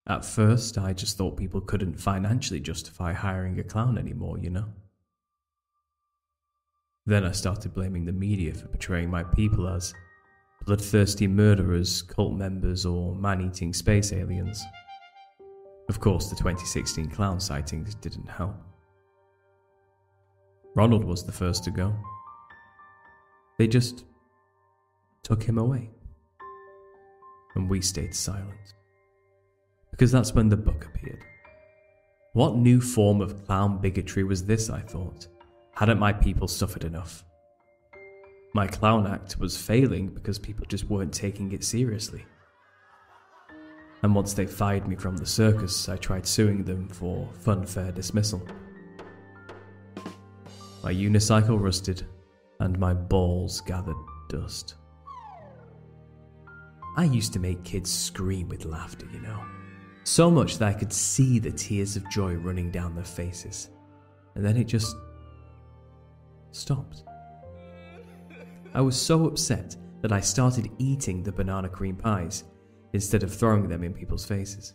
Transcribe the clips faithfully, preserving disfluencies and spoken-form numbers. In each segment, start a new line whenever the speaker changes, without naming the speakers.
At first, I just thought people couldn't financially justify hiring a clown anymore, you know? Then I started blaming the media for portraying my people as bloodthirsty murderers, cult members, or man-eating space aliens. Of course, the twenty sixteen clown sightings didn't help. Ronald was the first to go. They just took him away. And we stayed silent. Because that's when the book appeared. What new form of clown bigotry was this, I thought? Hadn't my people suffered enough? My clown act was failing because people just weren't taking it seriously. And once they fired me from the circus, I tried suing them for funfair dismissal. My unicycle rusted, and my balls gathered dust. I used to make kids scream with laughter, you know. So much that I could see the tears of joy running down their faces. And then it just stopped. I was so upset that I started eating the banana cream pies instead of throwing them in people's faces.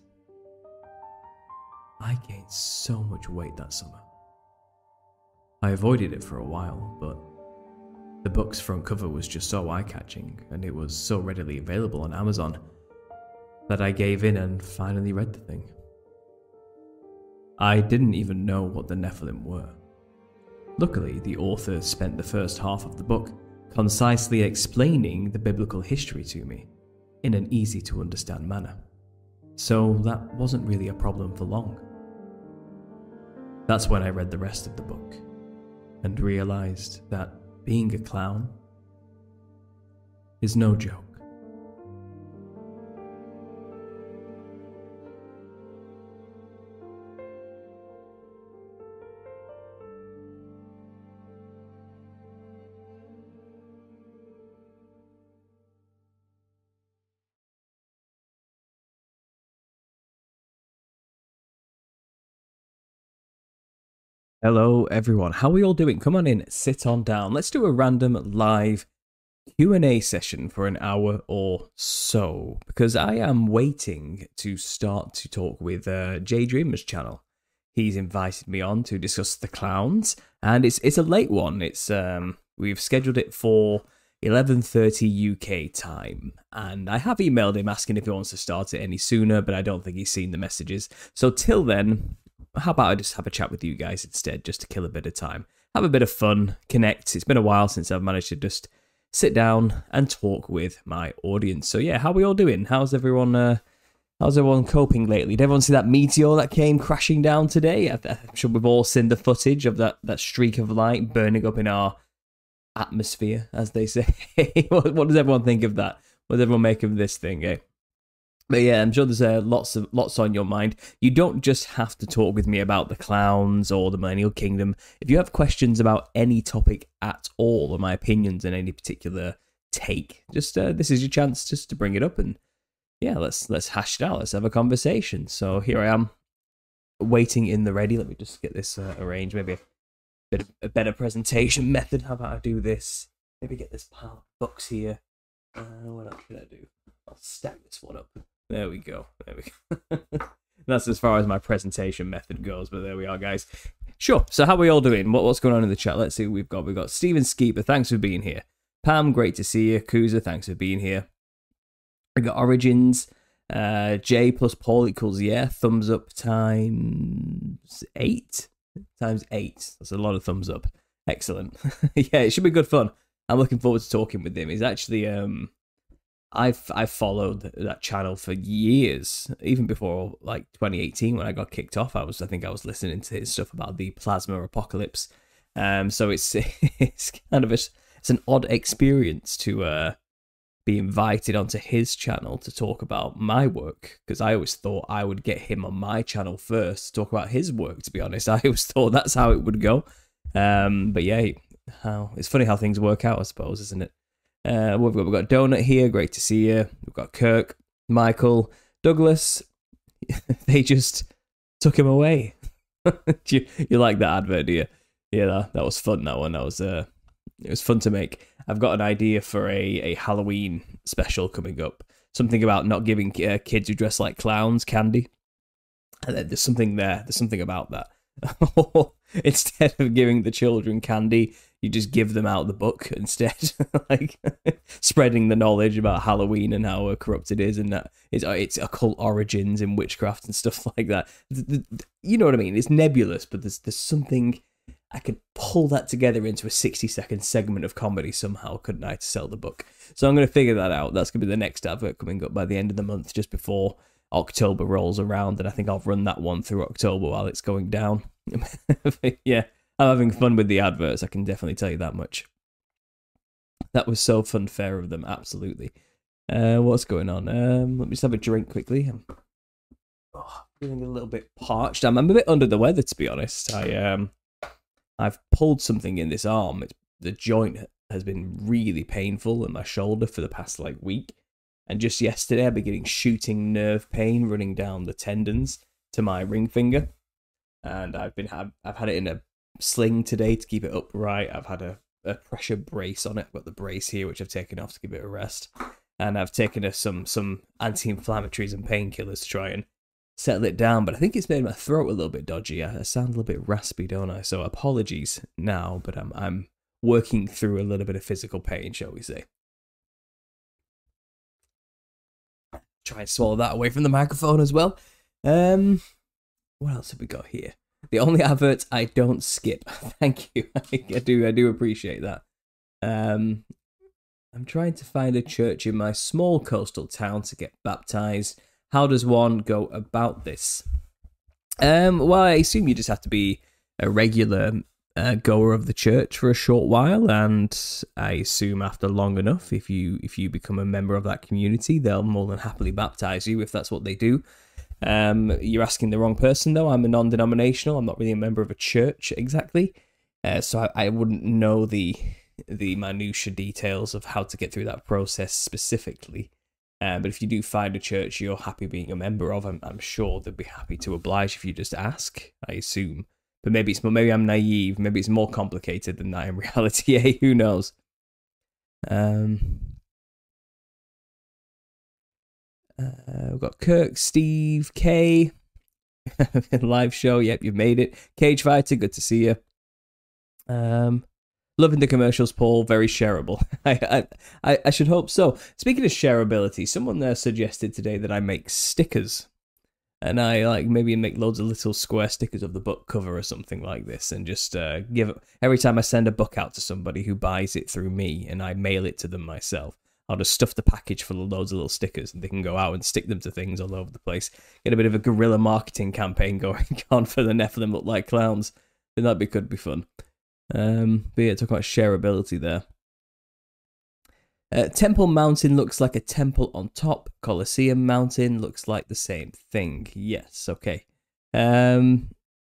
I gained so much weight that summer. I avoided it for a while, but the book's front cover was just so eye-catching, and it was so readily available on Amazon, that I gave in and finally read the thing. I didn't even know what the Nephilim were. Luckily, the author spent the first half of the book concisely explaining the biblical history to me in an easy-to-understand manner, so that wasn't really a problem for long. That's when I read the rest of the book and realized that being a clown is no joke. Hello everyone, how are we all doing? Come on in, sit on down. Let's do a random live Q and A session for an hour or so, because I am waiting to start to talk with uh, Jay Dreamer's channel. He's invited me on to discuss the clowns, and it's it's a late one. It's um we've scheduled it for eleven thirty U K time, and I have emailed him asking if he wants to start it any sooner, but I don't think he's seen the messages. So till then, how about I just have a chat with you guys instead, just to kill a bit of time, have a bit of fun, connect. It's been a while since I've managed to just sit down and talk with my audience. So yeah, how are we all doing? How's everyone? Uh, how's everyone coping lately? Did everyone see that meteor that came crashing down today? I'm sure we've all seen the footage of that that streak of light burning up in our atmosphere, as they say. what, what does everyone think of that? What does everyone make of this thing? Eh? But yeah, I'm sure there's uh, lots of lots on your mind. You don't just have to talk with me about the clowns or the Millennial Kingdom. If you have questions about any topic at all, or my opinions on any particular take, just uh, this is your chance just to bring it up, and yeah, let's let's hash it out. Let's have a conversation. So here I am, waiting in the ready. Let me just get this uh, arranged. Maybe a bit of a better presentation method. How about I do this? Maybe get this pile of books here. Uh, what else should I do? I'll stack this one up. There we go. There we go. That's as far as my presentation method goes, but there we are, guys. Sure. So how are we all doing? What, what's going on in the chat? Let's see what we've got. We've got Steven Skeeper. Thanks for being here. Pam, great to see you. Kuza, thanks for being here. We got Origins. Uh, J plus Paul equals yeah. Thumbs up times eight. Times eight. That's a lot of thumbs up. Excellent. Yeah, it should be good fun. I'm looking forward to talking with him. He's actually um. I've I've followed that channel for years, even before like twenty eighteen when I got kicked off. I was I think I was listening to his stuff about the plasma apocalypse. Um, so it's it's kind of a, it's an odd experience to uh be invited onto his channel to talk about my work, because I always thought I would get him on my channel first to talk about his work. To be honest, I always thought that's how it would go. Um, but yeah, how it's funny how things work out, I suppose, isn't it? Uh, we've got we've got Donut here. Great to see you. We've got Kirk, Michael, Douglas. They just took him away. you, you like that advert, do you? Yeah, that, that was fun. That one. That was uh, it was fun to make. I've got an idea for a, a Halloween special coming up. Something about not giving uh, kids who dress like clowns candy. And then there's something there. There's something about that. Instead of giving the children candy, you just give them out the book instead, like spreading the knowledge about Halloween and how corrupt it is, and that it's its occult origins in witchcraft and stuff like that. You know what I mean? It's nebulous, but there's there's something. I could pull that together into a sixty second segment of comedy somehow, couldn't I, to sell the book? So I'm going to figure that out. That's going to be the next advert coming up by the end of the month, just before October rolls around, and I think I'll run that one through October while it's going down. Yeah, I'm having fun with the adverts, I can definitely tell you that much. That was so fun fair of them, absolutely. Uh, what's going on? Um, let me just have a drink quickly. I'm oh, feeling a little bit parched. I'm, I'm a bit under the weather, to be honest. I um, I've pulled something in this arm. It's, the joint has been really painful in my shoulder for the past like week. And just yesterday, I've been getting shooting nerve pain running down the tendons to my ring finger. And I've been have I've had it in a sling today to keep it upright. I've had a, a pressure brace on it. I've got the brace here, which I've taken off to give it a rest. And I've taken a, some some anti-inflammatories and painkillers to try and settle it down. But I think it's made my throat a little bit dodgy. I, I sound a little bit raspy, don't I? So apologies now, but I'm I'm working through a little bit of physical pain, shall we say. Try and swallow that away from the microphone as well. Um, what else have we got here? The only adverts I don't skip. Thank you. I do. I do appreciate that. Um, I'm trying to find a church in my small coastal town to get baptized. How does one go about this? Um, well, I assume you just have to be a regular uh, goer of the church for a short while, and I assume after long enough, if you if you become a member of that community, they'll more than happily baptize you if that's what they do. Um, you're asking the wrong person, though. I'm a non-denominational. I'm not really a member of a church exactly, uh, so I, I wouldn't know the the minutiae details of how to get through that process specifically. Uh, but if you do find a church you're happy being a member of, I'm, I'm sure they'd be happy to oblige if you just ask, I assume. But maybe it's maybe I'm naive. Maybe it's more complicated than that in reality. Hey, who knows? Um, uh, we've got Kirk, Steve, Kay. Live show. Yep, you've made it. Cage Fighter, good to see you. Um, loving the commercials, Paul. Very shareable. I, I I should hope so. Speaking of shareability, someone there suggested today that I make stickers. And I like maybe make loads of little square stickers of the book cover or something like this, and just uh, give it every time I send a book out to somebody who buys it through me, and I mail it to them myself. I'll just stuff the package full of loads of little stickers, and they can go out and stick them to things all over the place. Get a bit of a guerrilla marketing campaign going on for the Nephilim Look Like Clowns. Then that'd be could be fun. Um, but yeah, talk about shareability there. Uh, Temple Mountain looks like a temple on top. Colosseum Mountain looks like the same thing. Yes, okay. Um,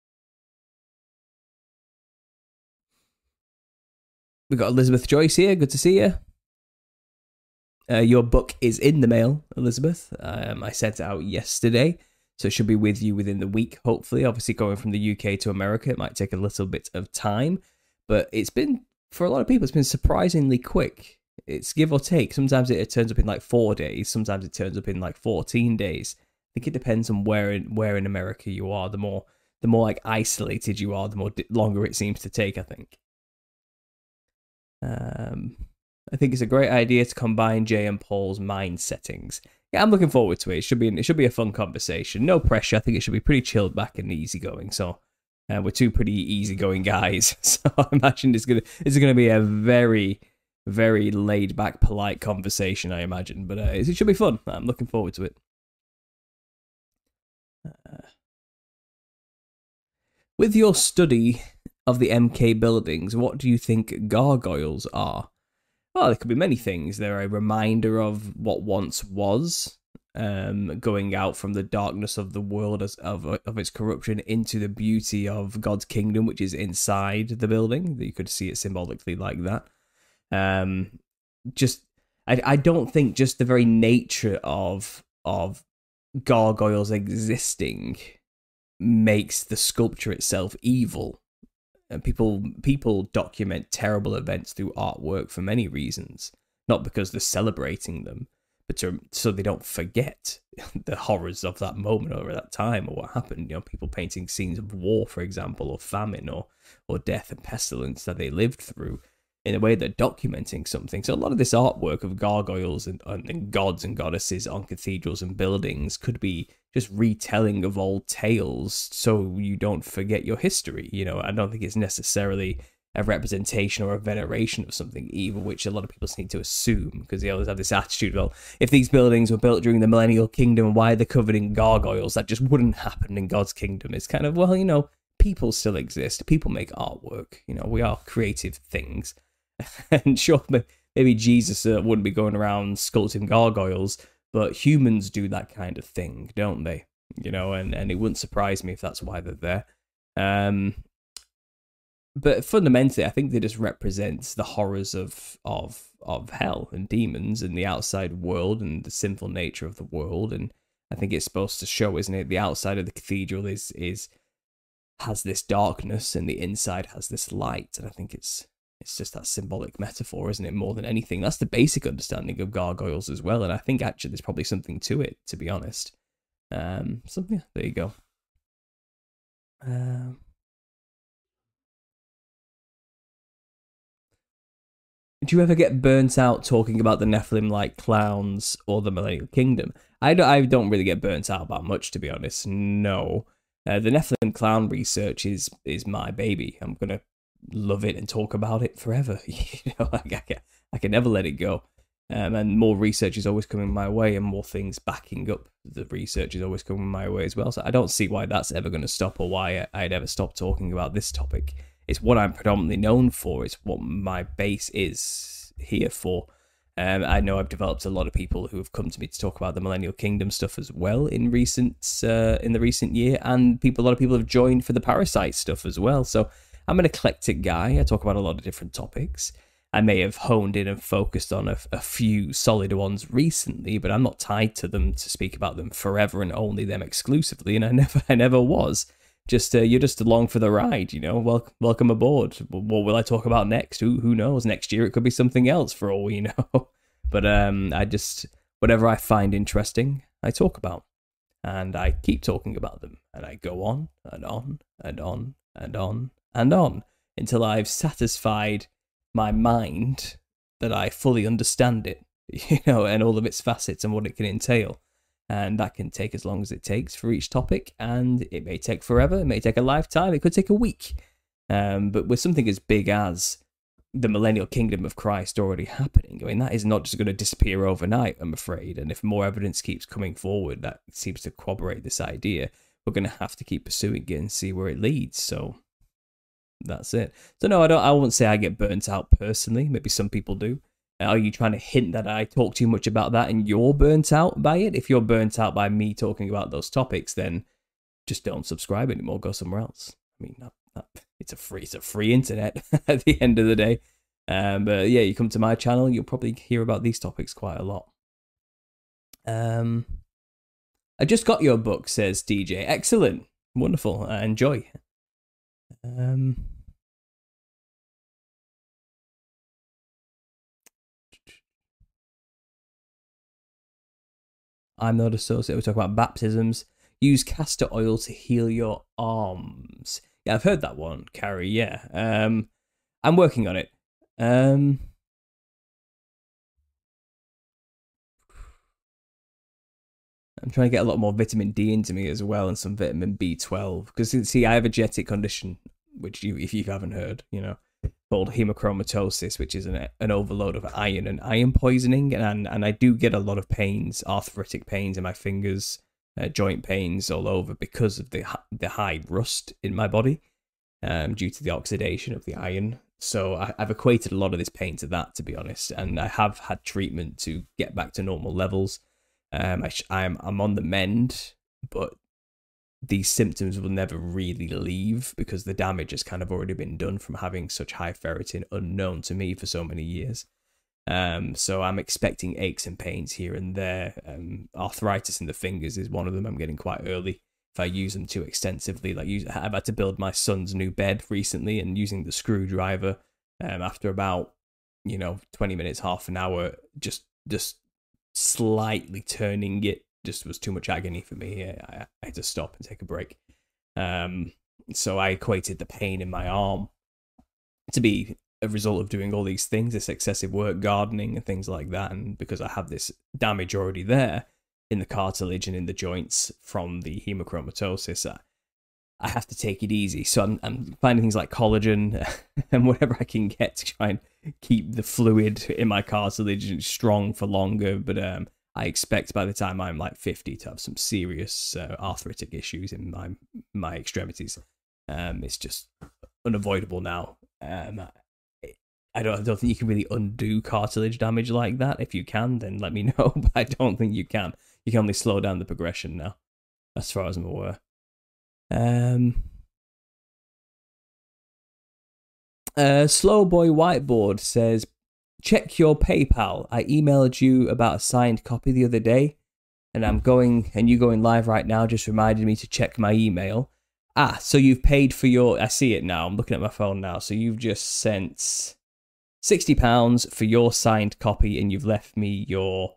we got Elizabeth Joyce here. Good to see you. Uh, your book is in the mail, Elizabeth. Um, I sent it out yesterday, so it should be with you within the week, hopefully. Obviously, going from the U K to America, it might take a little bit of time, but it's been, for a lot of people, it's been surprisingly quick. It's give or take. Sometimes it, it turns up in like four days. Sometimes it turns up in like fourteen days. I think it depends on where in where in America you are. The more the more like isolated you are, the more di- longer it seems to take, I think. Um, I think it's a great idea to combine Jay and Paul's mind settings. Yeah, I'm looking forward to it. It should be it should be a fun conversation. No pressure. I think it should be pretty chilled back and easygoing. So uh, we're two pretty easygoing guys. So I imagine it's gonna it's gonna be a very very laid back, polite conversation, I imagine, but uh, it should be fun. I'm looking forward to it. Uh, with your study of the M K buildings, what do you think gargoyles are? Well, there could be many things. They're a reminder of what once was, um, going out from the darkness of the world as, of of its corruption into the beauty of God's kingdom, which is inside the building. You could see it symbolically like that. Um, just I I don't think just the very nature of of gargoyles existing makes the sculpture itself evil. And people people document terrible events through artwork for many reasons, not because they're celebrating them, but to, so they don't forget the horrors of that moment or that time or what happened. You know, people painting scenes of war, for example, or famine or or death and pestilence that they lived through in a way they're documenting something. So a lot of this artwork of gargoyles and, and gods and goddesses on cathedrals and buildings could be just retelling of old tales so you don't forget your history. You know, I don't think it's necessarily a representation or a veneration of something evil, which a lot of people seem to assume, because they always have this attitude, well, if these buildings were built during the millennial kingdom, why are they covered in gargoyles? That just wouldn't happen in God's kingdom. It's kind of, well, you know, people still exist. People make artwork. You know, we are creative things. And sure, maybe Jesus uh, wouldn't be going around sculpting gargoyles, but humans do that kind of thing, don't they? You know, and, and it wouldn't surprise me if that's why they're there. Um, but fundamentally, I think they just represent the horrors of of of hell and demons and the outside world and the sinful nature of the world. And I think it's supposed to show, isn't it? The outside of the cathedral is is has this darkness, and the inside has this light. And I think it's it's just that symbolic metaphor, isn't it? More than anything, that's the basic understanding of gargoyles as well. And I think actually there's probably something to it, to be honest. Um, so yeah, there you go. Um. Do you ever get burnt out talking about the Nephilim like clowns or the Millennial Kingdom? I don't, I don't really get burnt out about much, to be honest. No. Uh, the Nephilim clown research is is my baby. I'm going to love it and talk about it forever. You know, I, I, can, I can never let it go. Um, and more research is always coming my way, and more things backing up the research is always coming my way as well. So I don't see why that's ever going to stop, or why I'd ever stop talking about this topic. It's what I'm predominantly known for. It's what my base is here for. Um, I know I've developed a lot of people who have come to me to talk about the Millennial Kingdom stuff as well in recent uh, in the recent year, and people, a lot of people have joined for the Parasite stuff as well. So I'm an eclectic guy. I talk about a lot of different topics. I may have honed in and focused on a, a few solid ones recently, but I'm not tied to them to speak about them forever and only them exclusively, and I never, I never was. Just uh, you're just along for the ride, you know. Wel- welcome aboard. What will I talk about next? Who who knows? Next year it could be something else for all we know. But um, I just whatever I find interesting, I talk about, and I keep talking about them, and I go on and on and on and on and on until I've satisfied my mind that I fully understand it, you know, and all of its facets and what it can entail. And that can take as long as it takes for each topic, and it may take forever, it may take a lifetime, it could take a week. Um, but with something as big as the Millennial Kingdom of Christ already happening, I mean, that is not just going to disappear overnight, I'm afraid. And if more evidence keeps coming forward that seems to corroborate this idea, we're going to have to keep pursuing it and see where it leads. So that's it. So no, I don't. I won't say I get burnt out personally. Maybe some people do. Are you trying to hint that I talk too much about that and you're burnt out by it? If you're burnt out by me talking about those topics, then just don't subscribe anymore. Go somewhere else. I mean, that, that, it's a free, it's a free internet at the end of the day. Um, but yeah, you come to my channel, you'll probably hear about these topics quite a lot. Um, I just got your book, says D J. Excellent, wonderful. Uh, enjoy. Um. I'm not associated. We talk about baptisms. Use castor oil to heal your arms. Yeah, I've heard that one, Carrie. Yeah. Um, I'm working on it. Um, I'm trying to get a lot more vitamin D into me as well, and some vitamin B twelve. Because, see, I have a genetic condition, which you, if you haven't heard, you know, called hemochromatosis, which is an, an overload of iron and iron poisoning, and and I do get a lot of pains, arthritic pains in my fingers, uh, joint pains all over because of the the high rust in my body, um, due to the oxidation of the iron. So I, I've equated a lot of this pain to that, to be honest, and I have had treatment to get back to normal levels. Um, I sh- I'm I'm on the mend, but these symptoms will never really leave because the damage has kind of already been done from having such high ferritin unknown to me for so many years. Um, so I'm expecting aches and pains here and there. Um, arthritis in the fingers is one of them I'm getting quite early if I use them too extensively. Like use, I've had to build my son's new bed recently, and using the screwdriver um, after about, you know, twenty minutes, half an hour, just just slightly turning it just was too much agony for me. I, I had to stop and take a break. Um, so I equated the pain in my arm to be a result of doing all these things, this excessive work, gardening and things like that. And because I have this damage already there in the cartilage and in the joints from the hemochromatosis, I, I have to take it easy. So I'm, I'm finding things like collagen and whatever I can get to try and keep the fluid in my cartilage strong for longer. But um, I expect by the time I'm like fifty to have some serious uh, arthritic issues in my my extremities. Um, it's just unavoidable now. Um, I don't, I don't think you can really undo cartilage damage like that. If you can, then let me know. But I don't think you can. You can only slow down the progression now, as far as I'm aware. Um, uh, Slow Boy Whiteboard says, check your PayPal. I emailed you about a signed copy the other day, and I'm going, and you going live right now just reminded me to check my email. Ah, so you've paid for your, I see it now, I'm looking at my phone now, so you've just sent sixty pounds for your signed copy, and you've left me your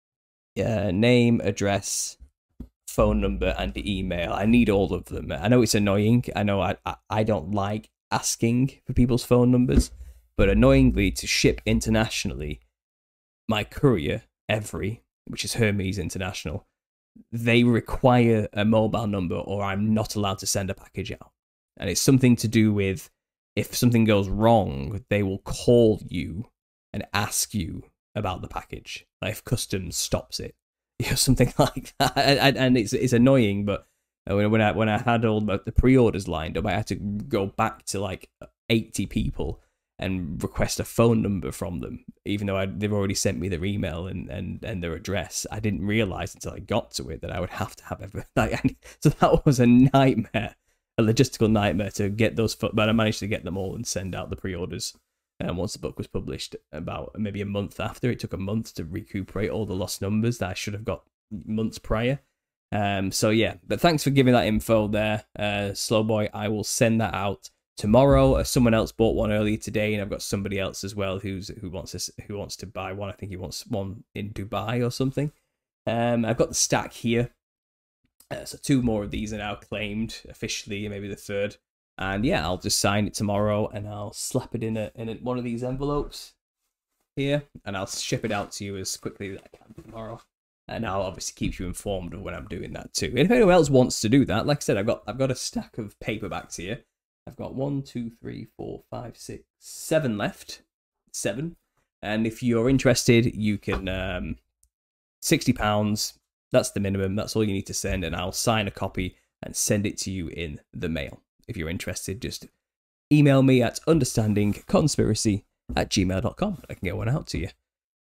uh, name, address, phone number, and email. I need all of them. I know it's annoying. I know I, I, I don't like asking for people's phone numbers, but annoyingly, to ship internationally, my courier, Every, which is Hermes International, they require a mobile number or I'm not allowed to send a package out. And it's something to do with if something goes wrong, they will call you and ask you about the package. Like if customs stops it, you know, something like that. And, and it's it's annoying, but when I when I had all the pre-orders lined up, I had to go back to like eighty people and request a phone number from them, even though I, they've already sent me their email and, and, and their address. I didn't realize until I got to it that I would have to have everything. Like, so that was a nightmare, a logistical nightmare to get those. But I managed to get them all and send out the pre-orders. And once the book was published, about maybe a month after, it took a month to recuperate all the lost numbers that I should have got months prior. Um, so yeah, but thanks for giving that info there, uh, Slow Boy. I will send that out tomorrow. Uh, someone else bought one earlier today, and I've got somebody else as well who's who wants this who wants to buy one. I think he wants one in Dubai or something. Um, I've got the stack here, uh, so two more of these are now claimed officially, maybe the third. And yeah, I'll just sign it tomorrow, and I'll slap it in a in a, one of these envelopes here, and I'll ship it out to you as quickly as I can tomorrow. And I'll obviously keep you informed of when I'm doing that too. And if anyone else wants to do that, like I said, I've got I've got a stack of paperbacks here. I've got one, two, three, four, five, six, seven left. Seven. And if you're interested, you can um sixty pounds. That's the minimum. That's all you need to send, and I'll sign a copy and send it to you in the mail. If you're interested, just email me at understandingconspiracy at gmail dot com. I can get one out to you.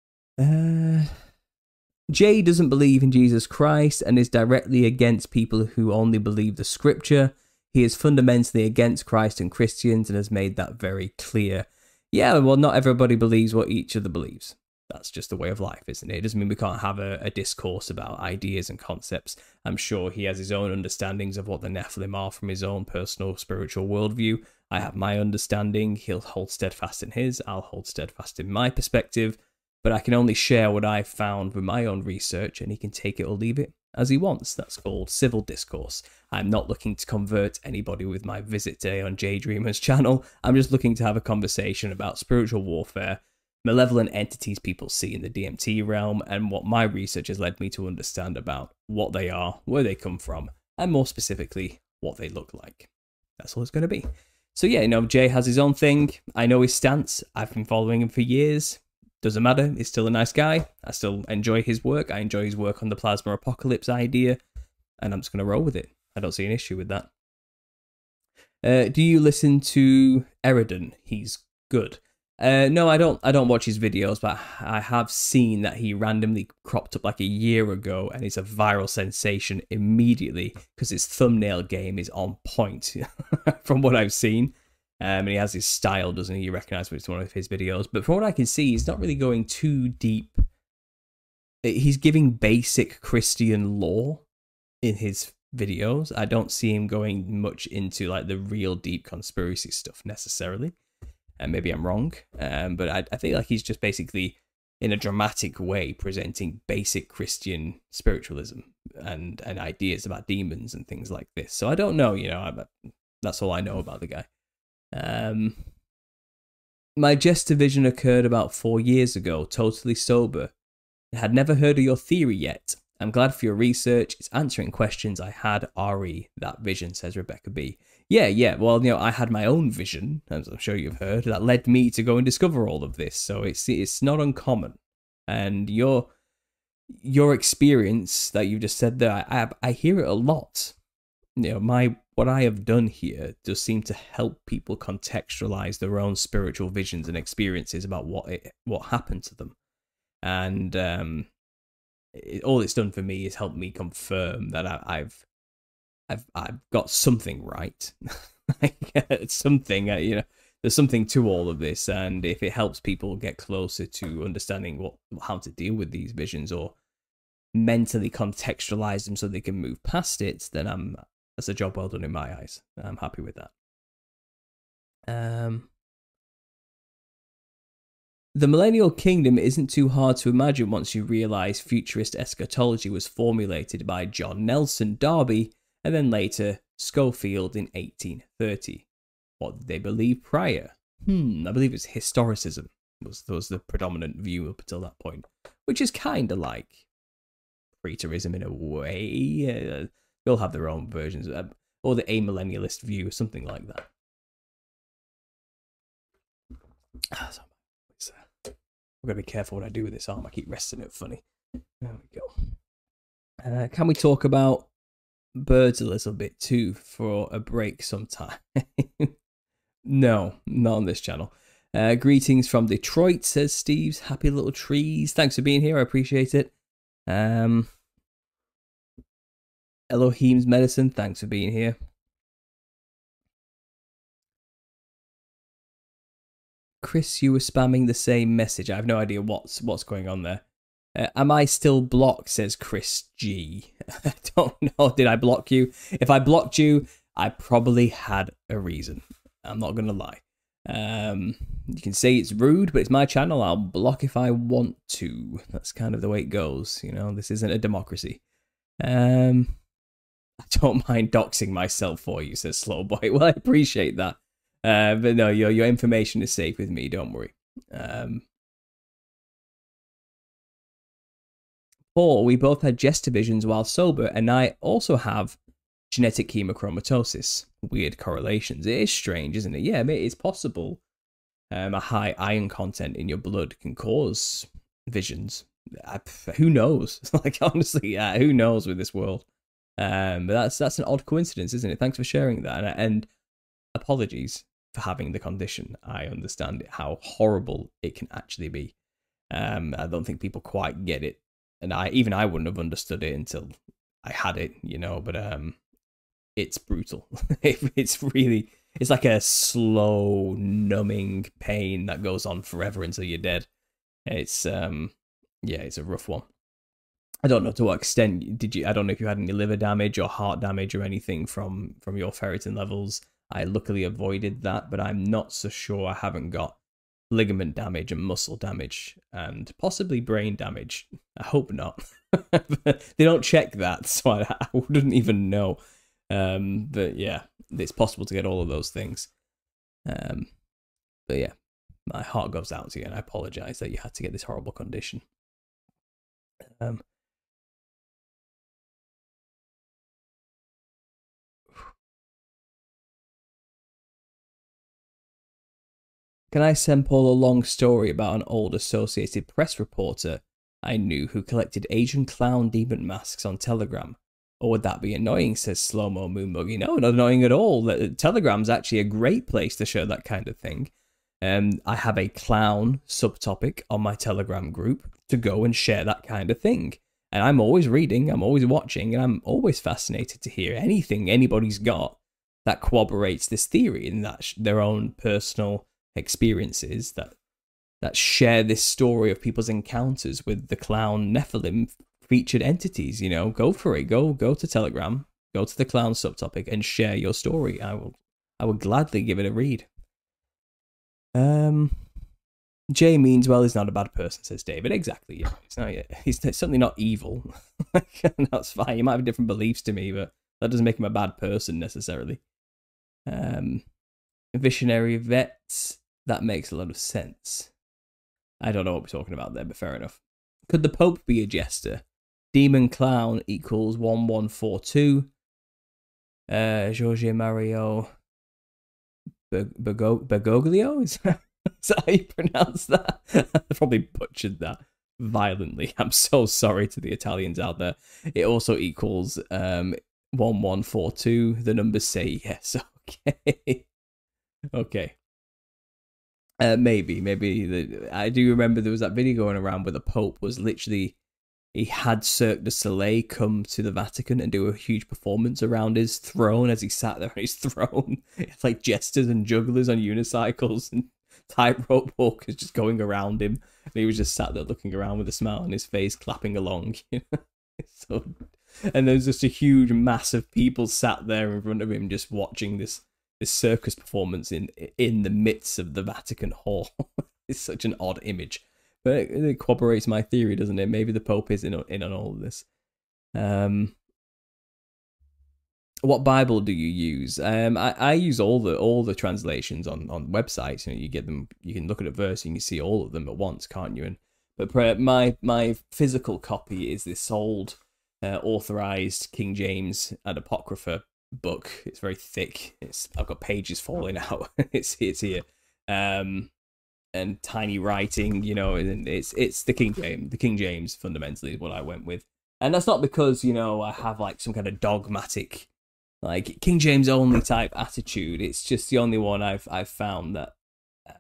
Uh, Jay doesn't believe in Jesus Christ and is directly against people who only believe the scripture. He is fundamentally against Christ and Christians and has made that very clear. Yeah, well, not everybody believes what each other believes. That's just the way of life, isn't it? It doesn't mean we can't have a, a discourse about ideas and concepts. I'm sure he has his own understandings of what the Nephilim are from his own personal spiritual worldview. I have my understanding. He'll hold steadfast in his. I'll hold steadfast in my perspective. But I can only share what I've found with my own research, and he can take it or leave it as he wants. That's called civil discourse. I'm not looking to convert anybody with my visit today on Jay Dreamer's channel. I'm just looking to have a conversation about spiritual warfare, malevolent entities people see in the D M T realm, and what my research has led me to understand about what they are, where they come from, and more specifically, what they look like. That's all it's going to be. So yeah, you know, Jay has his own thing. I know his stance. I've been following him for years. Doesn't matter. He's still a nice guy. I still enjoy his work. I enjoy his work on the plasma apocalypse idea, and I'm just going to roll with it. I don't see an issue with that. Uh, do you listen to Eridan? He's good. Uh, no, I don't. I don't watch his videos, but I have seen that he randomly cropped up like a year ago, and it's a viral sensation immediately because his thumbnail game is on point from what I've seen. Um, and he has his style, doesn't he? You recognise when it's one of his videos. But from what I can see, he's not really going too deep. He's giving basic Christian lore in his videos. I don't see him going much into like the real deep conspiracy stuff necessarily. And maybe I'm wrong. Um, but I, I think like he's just basically in a dramatic way, presenting basic Christian spiritualism and and ideas about demons and things like this. So I don't know, you know, I, that's all I know about the guy. Um, my Jester vision occurred about four years ago, totally sober. I had never heard of your theory yet. I'm glad for your research. It's answering questions I had. R E, that vision, says Rebecca B. Yeah, yeah, well, you know, I had my own vision, as I'm sure you've heard, that led me to go and discover all of this. So it's it's not uncommon. And your your experience that you just said there, I, I, I hear it a lot. You know, my what I have done here does seem to help people contextualize their own spiritual visions and experiences about what it, what happened to them. And um, it, all it's done for me is help me confirm that I, I've I've I've got something right. It's something, uh, you know, there's something to all of this, and if it helps people get closer to understanding what how to deal with these visions or mentally contextualize them so they can move past it, then I'm that's a job well done in my eyes. I'm happy with that. Um. The Millennial Kingdom isn't too hard to imagine once you realise futurist eschatology was formulated by John Nelson Darby and then later Schofield in eighteen thirty. What did they believe prior? Hmm, I believe it's historicism was, was the predominant view up until that point, which is kind of like preterism in a way. Uh, they'll have their own versions, uh, or the amillennialist view, something like that. Ah, so I've got to be careful what I do with this arm. I keep resting it funny. There we go. Uh, can we talk about birds a little bit too for a break sometime? No, not on this channel. Uh, greetings from Detroit, says Steve's. Happy little trees. Thanks for being here. I appreciate it. Um, Elohim's Medicine. Thanks for being here. Chris, you were spamming the same message. I have no idea what's what's going on there. Uh, am I still blocked, says Chris G. I don't know. Did I block you? If I blocked you, I probably had a reason. I'm not going to lie. Um, you can say it's rude, but it's my channel. I'll block if I want to. That's kind of the way it goes. You know, this isn't a democracy. Um, I don't mind doxing myself for you, says Slowboy. Well, I appreciate that. Uh, but no, your your information is safe with me. Don't worry. Um, Paul, we both had Jester visions while sober, and I also have genetic hemochromatosis. Weird correlations. It is strange, isn't it? Yeah, it's possible. Um, a high iron content in your blood can cause visions. I, who knows? Like honestly, yeah, who knows with this world? Um, but that's that's an odd coincidence, isn't it? Thanks for sharing that, and, and apologies for having the condition. I understand how horrible it can actually be. Um, I don't think people quite get it, and I even I wouldn't have understood it until I had it, you know. But um, it's brutal. It's really, it's like a slow, numbing pain that goes on forever until you're dead. It's um, yeah, it's a rough one. I don't know to what extent did you. I don't know if you had any liver damage or heart damage or anything from from your ferritin levels. I luckily avoided that, but I'm not so sure. I haven't got ligament damage and muscle damage and possibly brain damage. I hope not. They don't check that, so I, I wouldn't even know. Um, but yeah, it's possible to get all of those things. Um, but yeah, my heart goes out to you, and I apologize that you had to get this horrible condition. Um, Can I send Paul a long story about an old Associated Press reporter I knew who collected Asian clown demon masks on Telegram? Or would that be annoying, says Slow-Mo Moonbuggy? No, not annoying at all. Telegram's actually a great place to show that kind of thing. Um, I have a clown subtopic on my Telegram group to go and share that kind of thing. And I'm always reading, I'm always watching, and I'm always fascinated to hear anything anybody's got that corroborates this theory and that their own personal experiences that that share this story of people's encounters with the clown Nephilim featured entities. You know, go for it. Go go to Telegram, go to the clown subtopic and share your story. I will I will gladly give it a read. Um Jay means well, he's not a bad person, says David. Exactly, yeah. He's, not, he's certainly not evil. That's fine. He might have different beliefs to me, but that doesn't make him a bad person necessarily. Um, visionary vets, that makes a lot of sense. I don't know what we're talking about there, but fair enough. Could the Pope be a jester? Demon Clown equals one one four two. Uh, Jorge Mario Bergoglio? Is that, is that how you pronounce that? I probably butchered that violently. I'm so sorry to the Italians out there. It also equals um, one one four two. The numbers say yes. Okay. Okay. Uh, maybe, maybe. The, I do remember there was that video going around where the Pope was literally, he had Cirque du Soleil come to the Vatican and do a huge performance around his throne as he sat there on his throne. It's like jesters and jugglers on unicycles and tightrope walkers just going around him. And he was just sat there looking around with a smile on his face, clapping along. You know? So, and there's just a huge mass of people sat there in front of him just watching this this circus performance in in the midst of the Vatican Hall. It's such an odd image. But it, it corroborates my theory, doesn't it? Maybe the Pope is in, in on all of this. Um, what Bible do you use? Um, I, I use all the all the translations on, on websites. You know, you get them. You can look at a verse and you see all of them at once, can't you? And but my my physical copy is this old, uh, authorized King James and Apocrypha book. It's very thick. It's I've got pages falling out. it's it's here. Um. And tiny writing, you know, and it's it's the King James. The King James fundamentally is what I went with, and that's not because you know I have like some kind of dogmatic, like King James only type attitude. It's just the only one I've I've found that uh,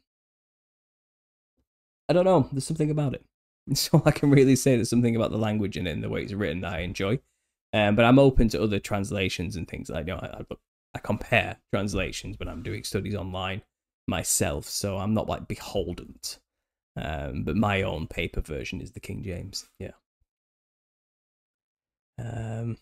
I don't know. There's something about it. So I can really say there's something about the language in it and the way it's written that I enjoy. Um, but I'm open to other translations and things. Like, you know, I, I compare translations when I'm doing studies online myself, so I'm not like beholden. Um, but my own paper version is the King James. Yeah. Um.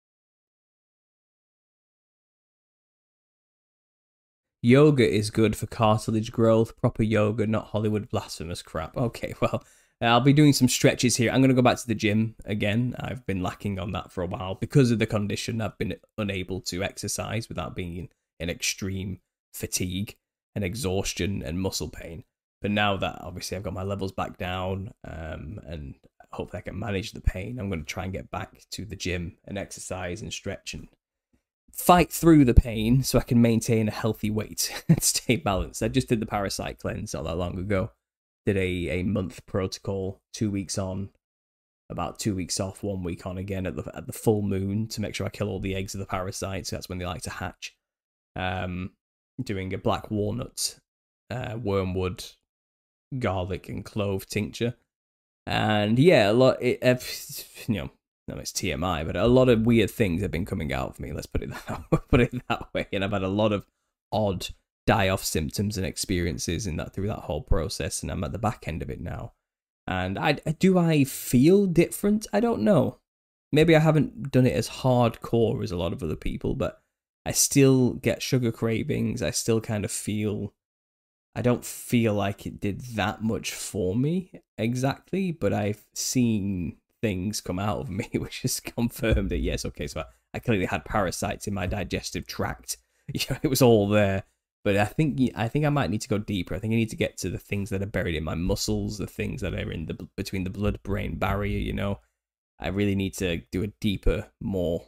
Yoga is good for cartilage growth. Proper yoga, not Hollywood blasphemous crap. Okay, well, I'll be doing some stretches here. I'm going to go back to the gym again. I've been lacking on that for a while because of the condition. I've been unable to exercise without being in extreme fatigue and exhaustion and muscle pain. But now that obviously I've got my levels back down, um, and hopefully I can manage the pain, I'm going to try and get back to the gym and exercise and stretch and fight through the pain so I can maintain a healthy weight and stay balanced. I just did the parasite cleanse not that long ago. Did a, a month protocol, two weeks on, about two weeks off, one week on again at the at the full moon to make sure I kill all the eggs of the parasites. That's when they like to hatch. Um, doing a black walnut, uh, wormwood, garlic, and clove tincture, and yeah, a lot. It, you know, no, it's T M I, but a lot of weird things have been coming out of me. Let's put it that put it that way. And I've had a lot of odd die-off symptoms and experiences in that through that whole process, and I'm at the back end of it now. And I do I feel different? I don't know. Maybe I haven't done it as hardcore as a lot of other people, but I still get sugar cravings. I still kind of feel, I don't feel like it did that much for me exactly, but I've seen things come out of me which has confirmed that yes, okay, so I, I clearly had parasites in my digestive tract. You know, it was all there. But I think I think I might need to go deeper. I think I need to get to the things that are buried in my muscles, the things that are in the between the blood-brain barrier. You know, I really need to do a deeper, more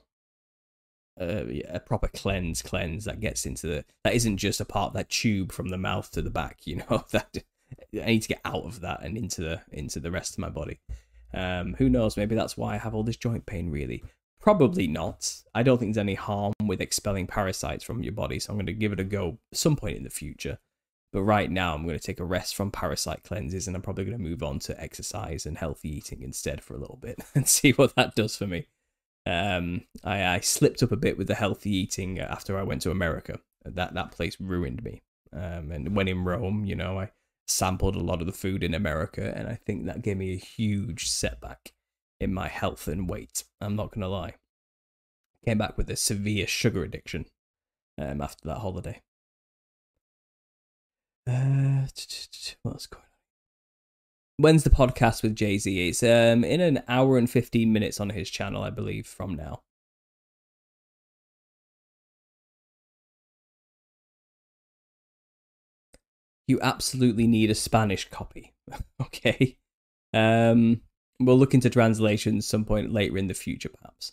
uh, a proper cleanse, cleanse that gets into the that isn't just a part of that tube from the mouth to the back. You know, that I need to get out of that and into the into the rest of my body. Um, who knows? Maybe that's why I have all this joint pain. Really. Probably not. I don't think there's any harm with expelling parasites from your body, so I'm going to give it a go at some point in the future. But right now, I'm going to take a rest from parasite cleanses, and I'm probably going to move on to exercise and healthy eating instead for a little bit and see what that does for me. Um, I, I slipped up a bit with the healthy eating after I went to America. That that place ruined me. Um, and when in Rome, you know, I sampled a lot of the food in America, and I think that gave me a huge setback in my health and weight. I'm not gonna lie. Came back with a severe sugar addiction um, after that holiday. Uh, what's going on When's the podcast with Jay-Z? It's um, in an hour and fifteen minutes on his channel, I believe, from now. You absolutely need a Spanish copy. Okay. Um, we'll look into translations some point later in the future, perhaps.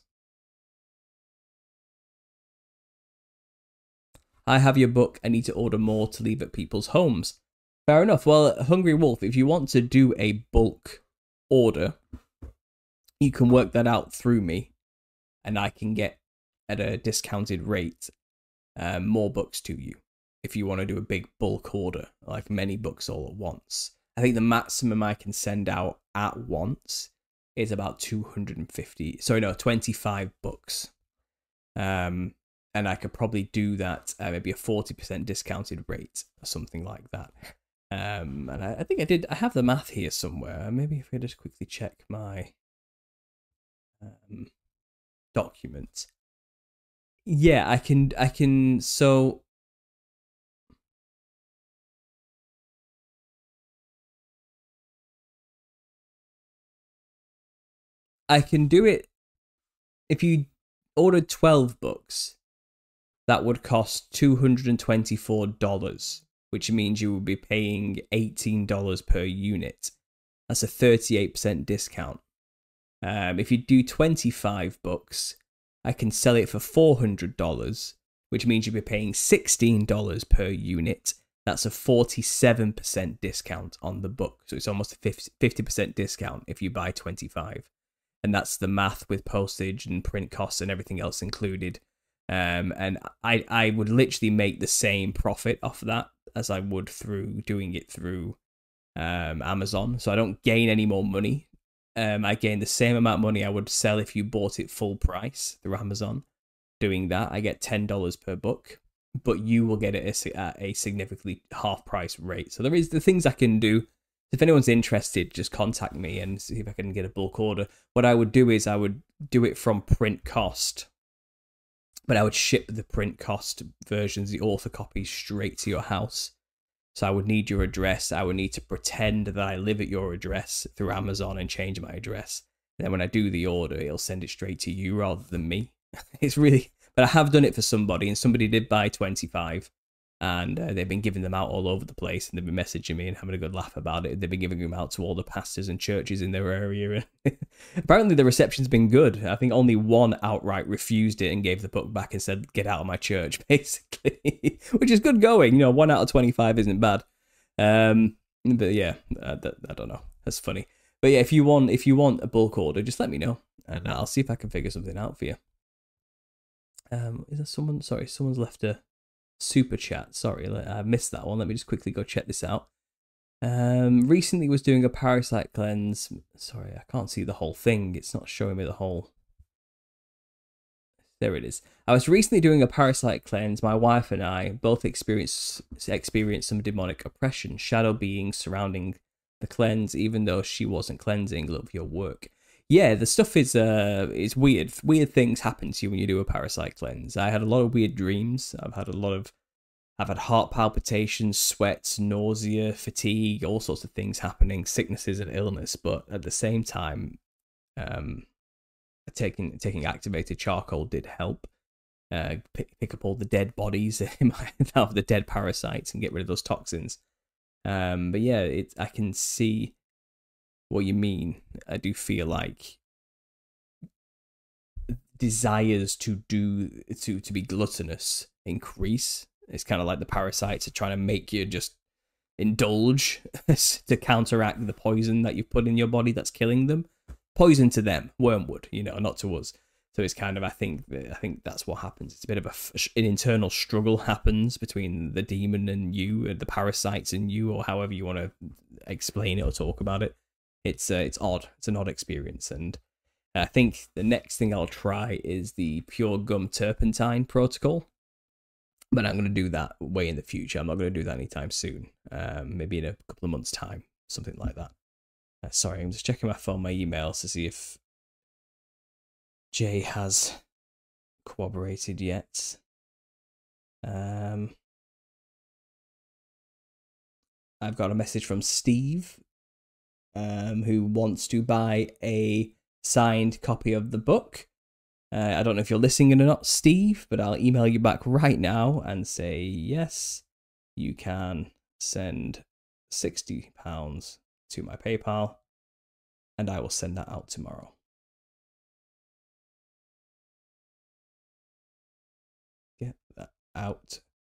I have your book. I need to order more to leave at people's homes. Fair enough. Well, Hungry Wolf, if you want to do a bulk order, you can work that out through me, and I can get at a discounted rate um, more books to you if you want to do a big bulk order, like many books all at once. I think the maximum I can send out at once is about two hundred fifty, sorry, no, twenty-five books. Um, and I could probably do that uh, maybe a forty percent discounted rate or something like that. Um, and I, I think I did, I have the math here somewhere. Maybe if I just quickly check my um, document. Yeah, I can, I can, so I can do it if you ordered twelve books, that would cost two hundred twenty-four dollars, which means you would be paying eighteen dollars per unit. That's a thirty-eight percent discount. Um, if you do twenty-five books, I can sell it for four hundred dollars, which means you'll be paying sixteen dollars per unit. That's a forty-seven percent discount on the book. So it's almost a fifty percent discount if you buy twenty-five. And that's the math with postage and print costs and everything else included. Um, and I, I would literally make the same profit off that as I would through doing it through um, Amazon. So I don't gain any more money. Um, I gain the same amount of money I would sell if you bought it full price through Amazon. Doing that, I get ten dollars per book, but you will get it at a significantly half price rate. So there is the things I can do. If anyone's interested, just contact me and see if I can get a bulk order. What I would do is I would do it from print cost, but I would ship the print cost versions, the author copies, straight to your house. So I would need your address. I would need to pretend that I live at your address through Amazon and change my address. And then when I do the order, it'll send it straight to you rather than me. It's really, but I have done it for somebody, and somebody did buy twenty-five. And uh, they've been giving them out all over the place, and they've been messaging me and having a good laugh about it. They've been giving them out to all the pastors and churches in their area. Apparently the reception's been good. I think only one outright refused it and gave the book back and said, "Get out of my church," basically. Which is good going. You know, one out of twenty-five isn't bad. Um, but yeah, I, I don't know. That's funny. But yeah, if you want if you want a bulk order, just let me know, and I'll see if I can figure something out for you. Um, is there someone? Sorry, someone's left a super chat. Sorry, I missed that one. Let me just quickly go check this out. Um, recently was doing a parasite cleanse. Sorry, I can't see the whole thing. It's not showing me the whole. There it is. I was recently doing a parasite cleanse. My wife and I both experienced experienced some demonic oppression, shadow beings surrounding the cleanse, even though she wasn't cleansing. Love your work. Yeah, the stuff is uh is weird. Weird things happen to you when you do a parasite cleanse. I had a lot of weird dreams. I've had a lot of I've had heart palpitations, sweats, nausea, fatigue, all sorts of things happening, sicknesses and illness. But at the same time, um, taking taking activated charcoal did help. Uh, pick, pick up all the dead bodies of the dead parasites and get rid of those toxins. Um, but yeah, it I can see what you mean. I do feel like desires to do to to be gluttonous increase. It's kind of like the parasites are trying to make you just indulge to counteract the poison that you've put in your body that's killing them. Poison to them, wormwood, you know, not to us. So it's kind of, I think, I think that's what happens. It's a bit of a, an internal struggle happens between the demon and you, and the parasites and you, or however you want to explain it or talk about it. It's uh, it's odd. It's an odd experience, and I think the next thing I'll try is the pure gum turpentine protocol. But I'm going to do that way in the future. I'm not going to do that anytime soon. Um, maybe in a couple of months' time, something like that. Uh, sorry, I'm just checking my phone, my emails to see if Jay has corroborated yet. Um, I've got a message from Steve. um, who wants to buy a signed copy of the book. Uh, I don't know if you're listening or not, Steve, but I'll email you back right now and say, yes, you can send sixty pounds to my PayPal, and I will send that out tomorrow. Get that out.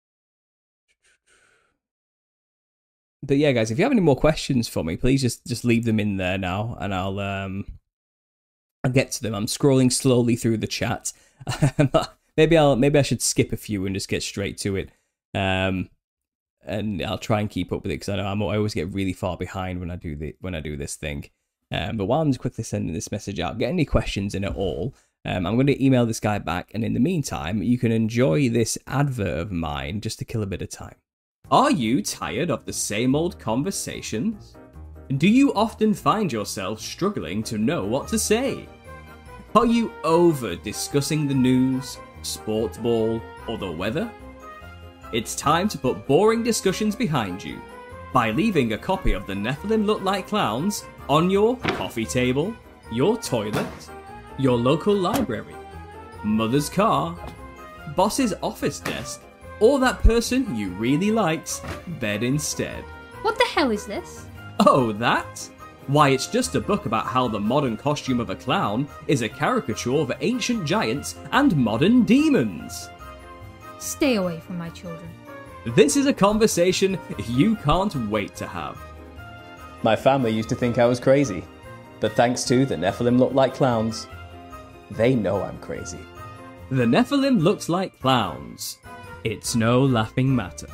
But yeah, guys, if you have any more questions for me, please just, just leave them in there now, and I'll um I'll get to them. I'm scrolling slowly through the chat. maybe I'll maybe I should skip a few and just get straight to it. Um, and I'll try and keep up with it because I know I'm, I always get really far behind when I do the when I do this thing. Um, but while I'm just quickly sending this message out, get any questions in at all. Um, I'm going to email this guy back, and in the meantime, you can enjoy this advert of mine just to kill a bit of time. Are you tired of the same old conversations? Do you often find yourself struggling to know what to say? Are you over discussing the news, sport ball, or the weather? It's time to put boring discussions behind you by leaving a copy of The Nephilim Look Like Clowns on your coffee table, your toilet, your local library, mother's car, boss's office desk, or that person you really like's bed instead.
What the hell is this?
Oh, that? Why, it's just a book about how the modern costume of a clown is a caricature of ancient giants and modern demons.
Stay away from my children.
This is a conversation you can't wait to have. My family used to think I was crazy, but thanks to The Nephilim Look Like Clowns, they know I'm crazy. The Nephilim Looks Like Clowns. It's no laughing matter.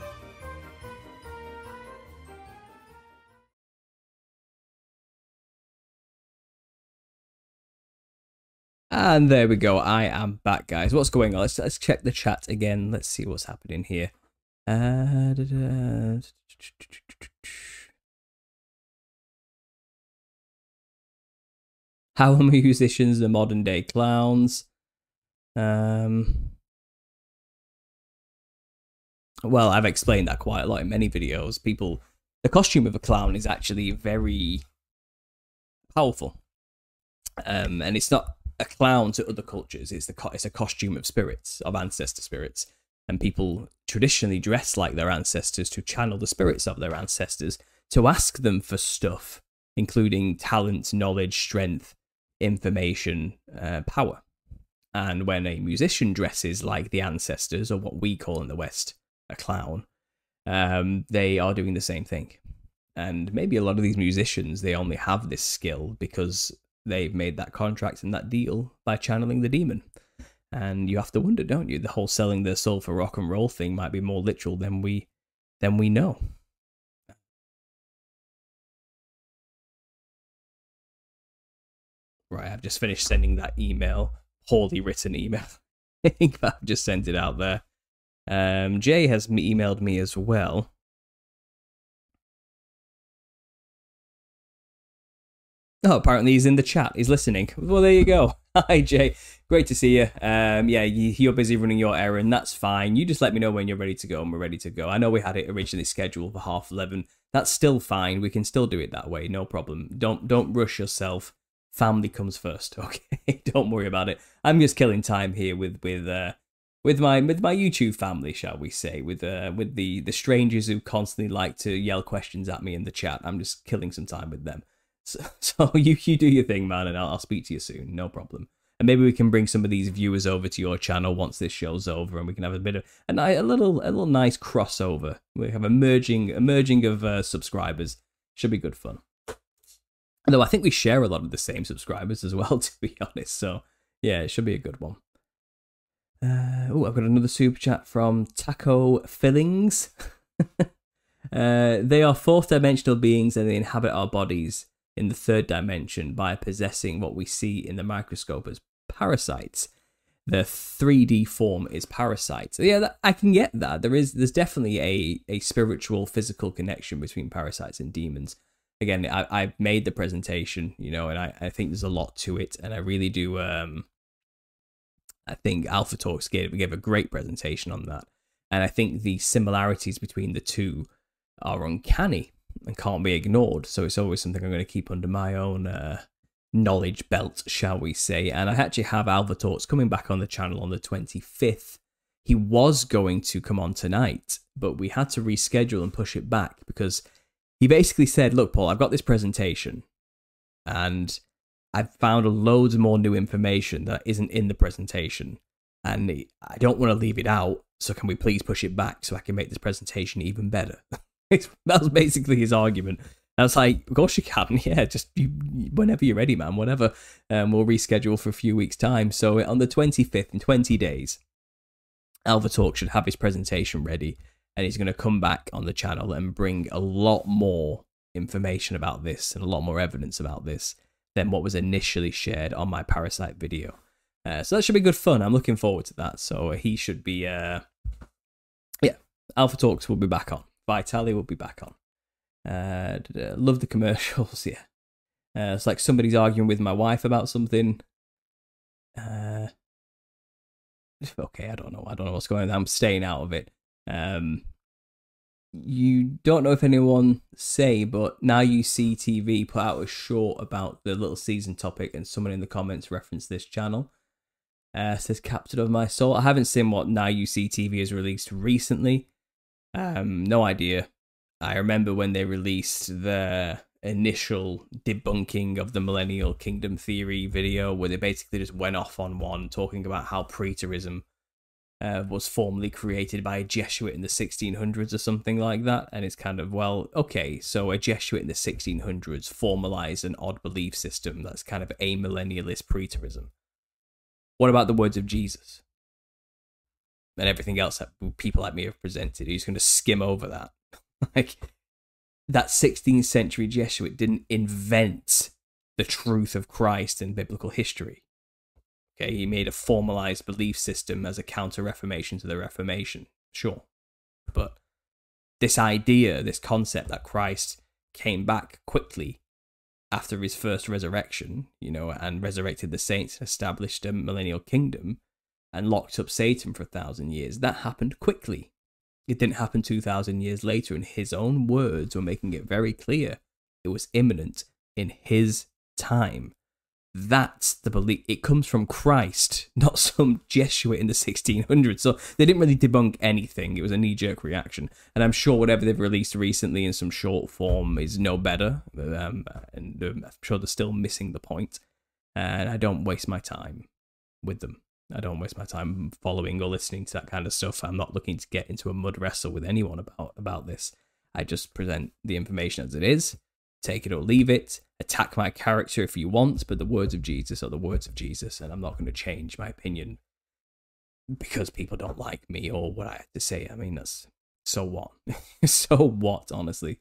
And there we go. I am back, guys. What's going on? Let's let's check the chat again. Let's see what's happening here. Uh, da, da. How are musicians the modern day clowns? Um. Well, I've explained that quite a lot in many videos. People, the costume of a clown is actually very powerful, um, and it's not a clown to other cultures. It's the co- it's a costume of spirits, of ancestor spirits, and people traditionally dress like their ancestors to channel the spirits of their ancestors, to ask them for stuff, including talent, knowledge, strength, information, uh, power. And when a musician dresses like the ancestors, or what we call in the West a clown, um, they are doing the same thing. And maybe a lot of these musicians, they only have this skill because they've made that contract and that deal by channeling the demon. And you have to wonder, don't you? The whole selling their soul for rock and roll thing might be more literal than we than we know. Right, I've just finished sending that email, poorly written email. I think I've just sent it out there. Um, Jay has emailed me as well. Oh, apparently he's in the chat. He's listening. Well, there you go. Hi, Jay. Great to see you. Um, yeah, you, you're busy running your errand. That's fine. You just let me know when you're ready to go, and we're ready to go. I know we had it originally scheduled for half eleven. That's still fine. We can still do it that way. No problem. Don't don't rush yourself. Family comes first. Okay, don't worry about it. I'm just killing time here with with uh, with my with my YouTube family, shall we say, with uh, with the the strangers who constantly like to yell questions at me in the chat. I'm just killing some time with them. So, so you, you do your thing, man, and I'll, I'll speak to you soon. No problem. And maybe we can bring some of these viewers over to your channel once this show's over, and we can have a bit of a, a little a little nice crossover. We have a merging a merging of uh, subscribers. Should be good fun. Though I think we share a lot of the same subscribers as well, to be honest. So yeah, it should be a good one. Uh, oh, I've got another super chat from Taco Fillings. uh, they are fourth dimensional beings, and they inhabit our bodies in the third dimension by possessing what we see in the microscope as parasites. The three D form is parasites. Yeah, that, I can get that. There is, there's definitely a, a spiritual, physical connection between parasites and demons. Again, I, I've made the presentation, you know, and I, I think there's a lot to it, and I really do. Um, I think Alpha Talks gave, gave a great presentation on that, and I think the similarities between the two are uncanny. and can't be ignored. So it's always something I'm going to keep under my own uh, knowledge belt, shall we say. And I actually have Alva Talks coming back on the channel on the twenty-fifth. He was going to come on tonight, but we had to reschedule and push it back because he basically said, look, Paul, I've got this presentation and I've found loads more new information that isn't in the presentation. And I don't want to leave it out. So can we please push it back so I can make this presentation even better? That was basically his argument. I was like, of course you can. Yeah, just you, whenever you're ready, man, whatever. Um, we'll reschedule for a few weeks' time. So on the twenty-fifth, in twenty days, Alva Talk should have his presentation ready, and he's going to come back on the channel and bring a lot more information about this and a lot more evidence about this than what was initially shared on my Parasite video. Uh, so that should be good fun. I'm looking forward to that. So he should be, uh, yeah, Alpha Talks will be back on. Vitali will be back on. Uh, love the commercials, yeah. Uh, it's like somebody's arguing with my wife about something. Uh, okay, I don't know. I don't know what's going on. I'm staying out of it. Um, you don't know if anyone say, but Now You See T V put out a short about the little season topic, and someone in the comments referenced this channel. Uh, says Captain of My Soul. I haven't seen what Now You See T V has released recently. Um, no idea. I remember when they released their initial debunking of the Millennial Kingdom Theory video, where they basically just went off on one, talking about how preterism uh, was formally created by a Jesuit in the sixteen hundreds or something like that. And it's kind of, well, okay, so a Jesuit in the sixteen hundreds formalized an odd belief system that's kind of amillennialist preterism. What about the words of Jesus? And everything else that people like me have presented? He's going to skim over that. Like, that sixteenth century Jesuit didn't invent the truth of Christ and biblical history. Okay, he made a formalized belief system as a counter-reformation to the Reformation, sure. But this idea, this concept that Christ came back quickly after his first resurrection, you know, and resurrected the saints, established a millennial kingdom, and locked up Satan for a thousand years, that happened quickly. It didn't happen two thousand years later, and his own words were making it very clear it was imminent in his time. That's the belief. It comes from Christ, not some Jesuit in the sixteen hundreds. So they didn't really debunk anything. It was a knee-jerk reaction. And I'm sure whatever they've released recently in some short form is no better. Um, and um, I'm sure they're still missing the point. And I don't waste my time with them. I don't waste my time following or listening to that kind of stuff. I'm not looking to get into a mud wrestle with anyone about, about this. I just present the information as it is. Take it or leave it. Attack my character if you want, but the words of Jesus are the words of Jesus, and I'm not going to change my opinion because people don't like me or what I have to say. I mean, that's so what? So what, honestly?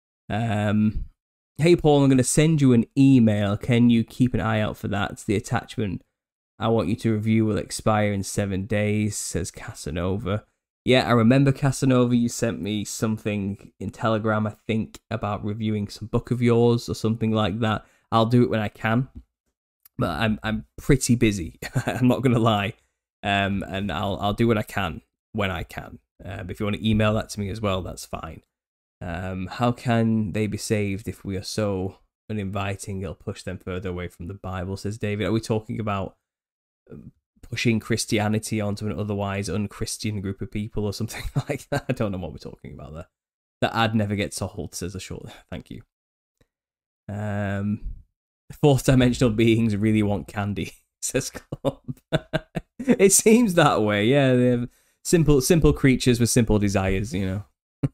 Um, hey, Paul, I'm going to send you an email. Can you keep an eye out for that? It's the attachment I want you to review will expire in seven days, says Casanova. Yeah, I remember, Casanova, you sent me something in Telegram, I think, about reviewing some book of yours or something like that. I'll do it when I can, but I'm I'm pretty busy. I'm not going to lie, um, and I'll I'll do what I can when I can. Uh, but if you want to email that to me as well, that's fine. Um, how can they be saved if we are so uninviting? It'll push them further away from the Bible, says David. Are we talking about pushing Christianity onto an otherwise unchristian group of people or something like that? I don't know what we're talking about there. The ad never gets old, says a short. Thank you. Um, fourth dimensional beings really want candy, says Club. It seems that way, yeah. They're simple, simple creatures with simple desires, you know.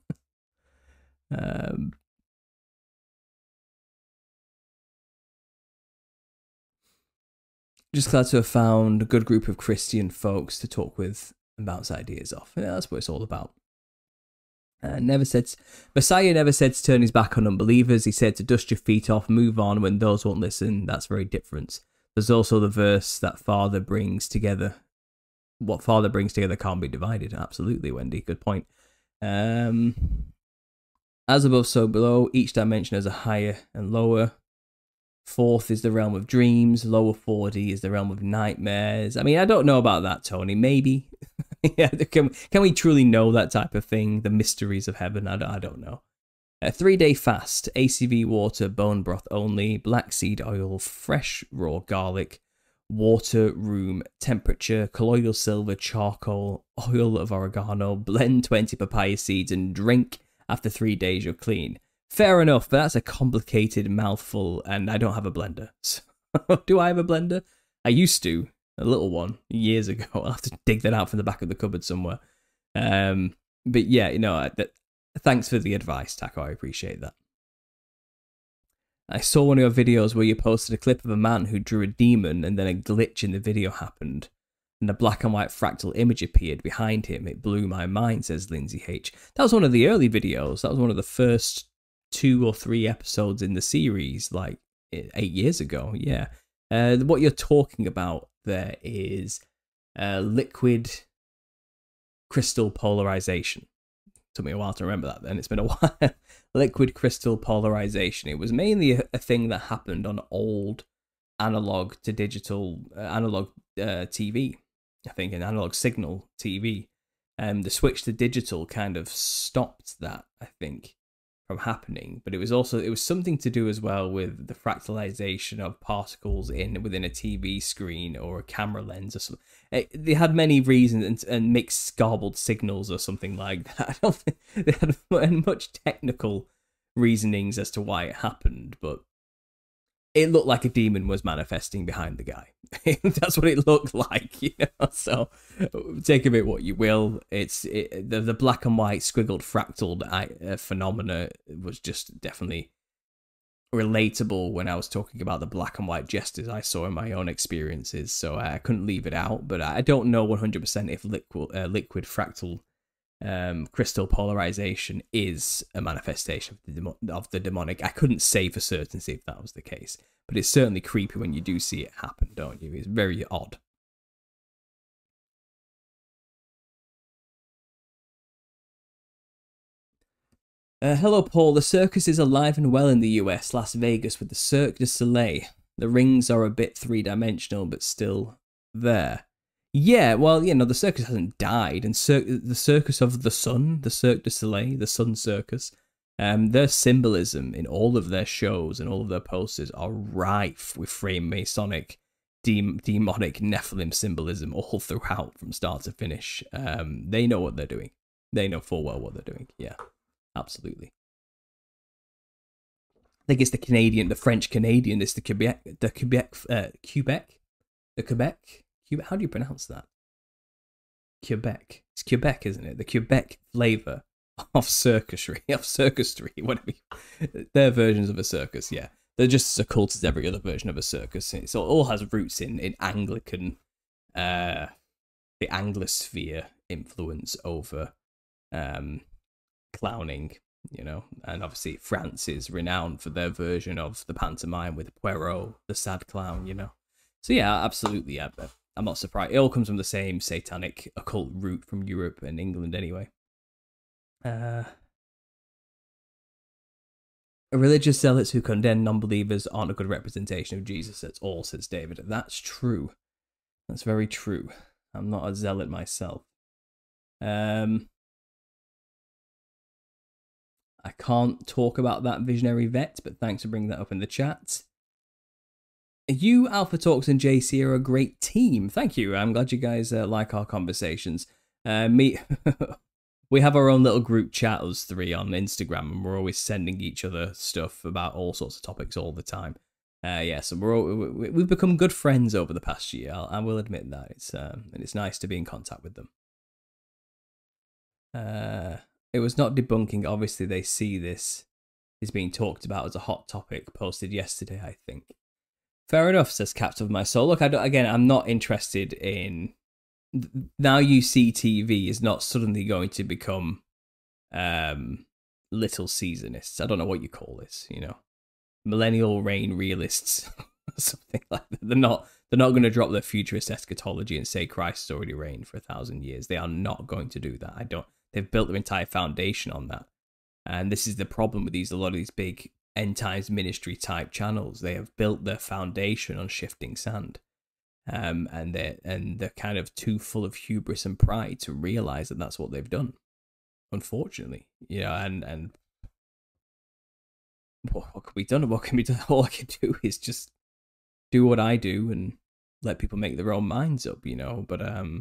um. Just glad to have found a good group of Christian folks to talk with and bounce ideas off. Yeah, that's what it's all about. Uh, never said Messiah never said to turn his back on unbelievers. He said to dust your feet off, move on when those won't listen. That's very different. There's also the verse that Father brings together. What Father brings together can't be divided. Absolutely, Wendy. Good point. Um, as above, so below. Each dimension has a higher and lower. Fourth is the realm of dreams. Lower forty is the realm of nightmares. I mean, I don't know about that, Tony. Maybe. Yeah, can, can we truly know that type of thing? The mysteries of heaven? I don't, I don't know. A three-day fast, A C V water, bone broth only, black seed oil, fresh raw garlic, water, room temperature, colloidal silver, charcoal, oil of oregano, blend twenty papaya seeds and drink. After three days, you're clean. Fair enough, but that's a complicated mouthful, and I don't have a blender. So, do I have a blender? I used to, a little one, years ago. I'll have to dig that out from the back of the cupboard somewhere. Um, but yeah, you know, that, thanks for the advice, Taco. I appreciate that. I saw one of your videos where you posted a clip of a man who drew a demon, and then a glitch in the video happened, and a black and white fractal image appeared behind him. It blew my mind, says Lindsay H. That was one of the early videos. That was one of the first two or three episodes in the series, like eight years ago. Yeah. Uh, what you're talking about there is uh, liquid crystal polarization. Took me a while to remember that then. It's been a while. Liquid crystal polarization. It was mainly a, a thing that happened on old analog to digital, uh, analog uh, T V. I think an analog signal T V. Um, the switch to digital kind of stopped that, I think, from happening. But it was also, it was something to do as well with the fractalization of particles in within a T V screen or a camera lens or something. It, they had many reasons and, and mixed garbled signals or something like that. I don't think they had much technical reasonings as to why it happened, but it looked like a demon was manifesting behind the guy. That's what it looked like, you know? So take of it what you will. It's it, the the black and white squiggled fractal uh, phenomena was just definitely relatable when I was talking about the black and white gestures I saw in my own experiences. So I couldn't leave it out. But I don't know one hundred percent if liquid uh, liquid fractal um, crystal polarization is a manifestation of the, demo- of the demonic. I couldn't say for certainty if that was the case. But it's certainly creepy when you do see it happen, don't you? It's very odd. Uh, hello, Paul. The circus is alive and well in the U S, Las Vegas, with the Cirque du Soleil. The rings are a bit three-dimensional, but still there. Yeah, well, you know, the circus hasn't died. And cir- the Circus of the Sun, the Cirque du Soleil, the Sun Circus, Um, their symbolism in all of their shows and all of their posters are rife with Freemasonic, de- demonic Nephilim symbolism all throughout from start to finish. Um, they know what they're doing. They know full well what they're doing. Yeah, absolutely. I think it's the Canadian, the French Canadian. It's the Quebec, the Quebec, uh, Quebec, the Quebec. Quebec. How do you pronounce that? Quebec. It's Quebec, isn't it? The Quebec flavor of circusry, of circusry, whatever. They're versions of a circus, yeah. They're just as occult as every other version of a circus. It all has roots in, in Anglican, uh, the Anglosphere influence over um, clowning, you know. And obviously France is renowned for their version of the pantomime with Poirot, the sad clown, you know. So yeah, absolutely, yeah, I'm not surprised. It all comes from the same satanic occult root from Europe and England anyway. Uh, religious zealots who condemn non-believers aren't a good representation of Jesus at all, says David. That's true. That's very true. I'm not a zealot myself. Um, I can't talk about that visionary vet, but thanks for bringing that up in the chat. You, Alpha Talks, and J C are a great team. Thank you. I'm glad you guys uh, like our conversations. Uh, me... We have our own little group chat, us three, on Instagram, and we're always sending each other stuff about all sorts of topics all the time. Uh, yeah, so we're all, we've become good friends over the past year. I'll, I will admit that. It's um, and it's nice to be in contact with them. Uh, it was not debunking. Obviously, they see this is being talked about as a hot topic. Posted yesterday, I think. Fair enough, says Captain of My Soul. Look, I don't, again, I'm not interested in. Now You See T V is not suddenly going to become um, little seasonists. I don't know what you call this, you know, millennial reign realists, something like that. They're not. They're not going to drop their futurist eschatology and say Christ has already reigned for a thousand years. They are not going to do that. I don't. They've built their entire foundation on that, and this is the problem with these. A lot of these big end times ministry type channels. They have built their foundation on shifting sand. Um, and they're, and they're kind of too full of hubris and pride to realize that that's what they've done, unfortunately. You know, and, and what, what can be done? What can be done? All I can do is just do what I do and let people make their own minds up, you know. But um,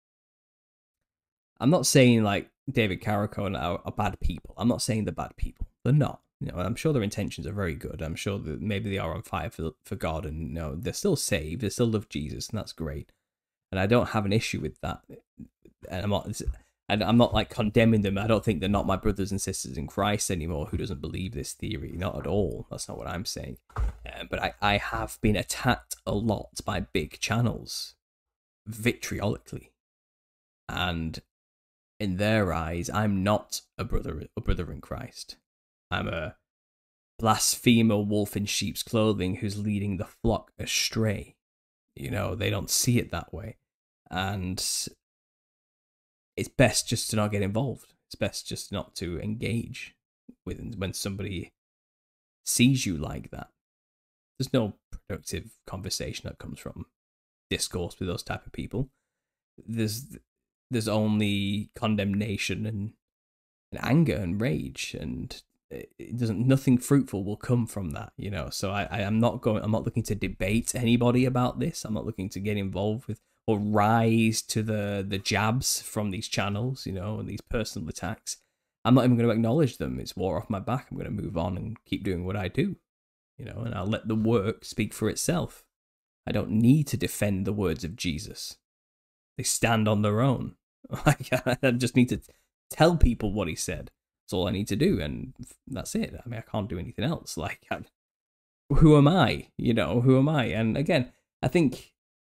I'm not saying like David Carrico are, are bad people. I'm not saying they're bad people. They're not. You know, I'm sure their intentions are very good. I'm sure that maybe they are on fire for for God, and you know, they're still saved. They still love Jesus, and that's great. And I don't have an issue with that. And I'm not, and I'm not like condemning them. I don't think they're not my brothers and sisters in Christ anymore who doesn't believe this theory. Not at all. That's not what I'm saying. Uh, but I, I have been attacked a lot by big channels, vitriolically, and in their eyes, I'm not a brother, a brother in Christ. I'm a blasphemer wolf in sheep's clothing who's leading the flock astray. You know, they don't see it that way. And it's best just to not get involved. It's best just not to engage with when somebody sees you like that. There's no productive conversation that comes from discourse with those type of people. There's there's only condemnation and, and anger and rage, and it doesn't nothing fruitful will come from that, you know. So I, I am not going I'm not looking to debate anybody about this. I'm not looking to get involved with or rise to the the jabs from these channels, you know, and these personal attacks. I'm not even going to acknowledge them. It's war off my back. I'm going to move on and keep doing what I do, you know, and I'll let the work speak for itself. I don't need to defend the words of Jesus. They stand on their own. Like, I just need to tell people what he said. That's all I need to do, and that's it. I mean, I can't do anything else. Like, I, who am I? You know, who am I? And again, I think,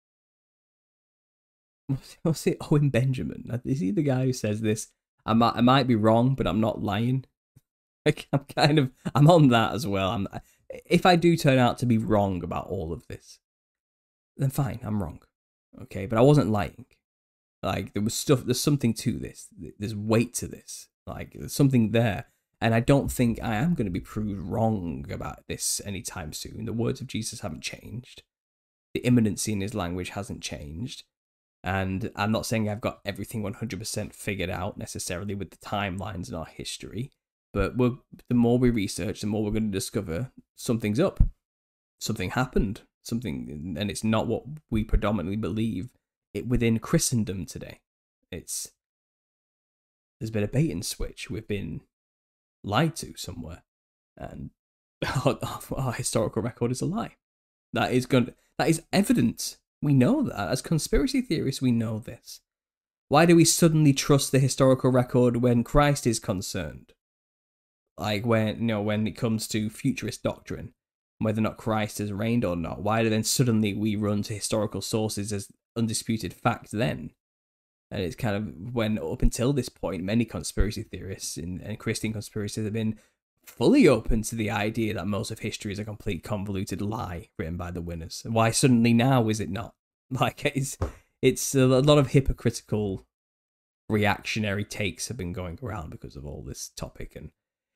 what's it? Owen Benjamin. Is he the guy who says this? I might, I might be wrong, but I'm not lying. Like, I'm kind of, I'm on that as well. I'm, if I do turn out to be wrong about all of this, then fine, I'm wrong. Okay, but I wasn't lying. Like, there was stuff, there's something to this. There's weight to this. Like, there's something there. And I don't think I am going to be proved wrong about this anytime soon. The words of Jesus haven't changed. The imminency in his language hasn't changed. And I'm not saying I've got everything one hundred percent figured out necessarily with the timelines in our history. But we're, the more we research, the more we're going to discover something's up. Something happened. Something, and it's not what we predominantly believe it within Christendom today. It's there's been a bait and switch. We've been lied to somewhere, and our, our historical record is a lie. That is going. That is evident. We know that as conspiracy theorists. We know this. Why do we suddenly trust the historical record when Christ is concerned? Like when you know when it comes to futurist doctrine, whether or not Christ has reigned or not. Why do then suddenly we run to historical sources as undisputed fact then? And it's kind of when up until this point, many conspiracy theorists and, and Christian conspiracies have been fully open to the idea that most of history is a complete convoluted lie written by the winners. Why suddenly now is it not? Like, it's, it's a lot of hypocritical reactionary takes have been going around because of all this topic. And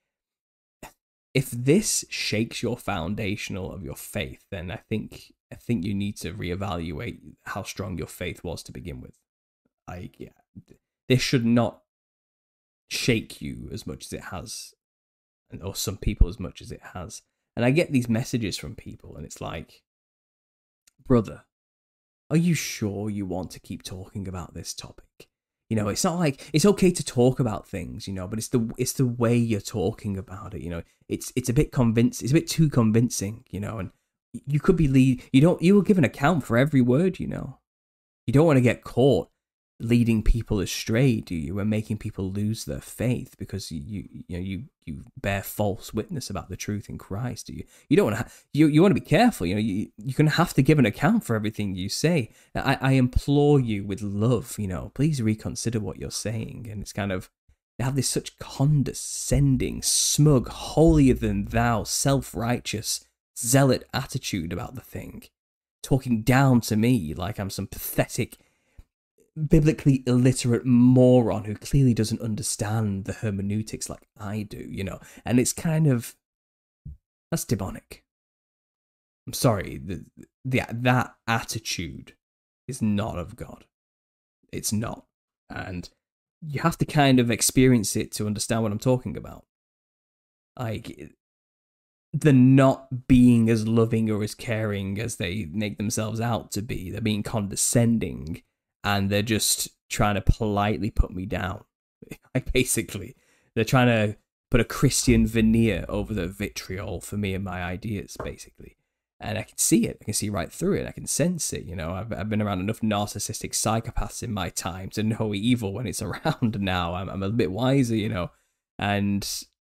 if this shakes your foundational of your faith, then I think I think you need to reevaluate how strong your faith was to begin with. Like, yeah, this should not shake you as much as it has, or some people as much as it has. And I get these messages from people, and it's like, brother, are you sure you want to keep talking about this topic? You know, it's not like it's okay to talk about things, you know, but it's the it's the way you're talking about it. You know, it's it's a bit convincing. It's a bit too convincing, you know, and you could be lead. You don't. You will give an account for every word, you know. You don't want to get caught leading people astray, do you, and making people lose their faith because you you know you you bear false witness about the truth in Christ, do you? You don't want to. Ha- you you want to be careful. You know, you you're gonna have to give an account for everything you say. I I implore you with love, you know, please reconsider what you're saying. And it's kind of they have this such condescending, smug, holier than thou, self-righteous, zealot attitude about the thing, talking down to me like I'm some pathetic, biblically illiterate moron who clearly doesn't understand the hermeneutics like I do, you know. And it's kind of, that's demonic. I'm sorry, the, the that attitude is not of God. It's not. And you have to kind of experience it to understand what I'm talking about. Like, they're not being as loving or as caring as they make themselves out to be. They're being condescending, and they're just trying to politely put me down. Like, basically, they're trying to put a Christian veneer over the vitriol for me and my ideas, basically. And I can see it. I can see right through it. I can sense it. You know, I've, I've been around enough narcissistic psychopaths in my time to know evil when it's around now. I'm, I'm a bit wiser, you know. And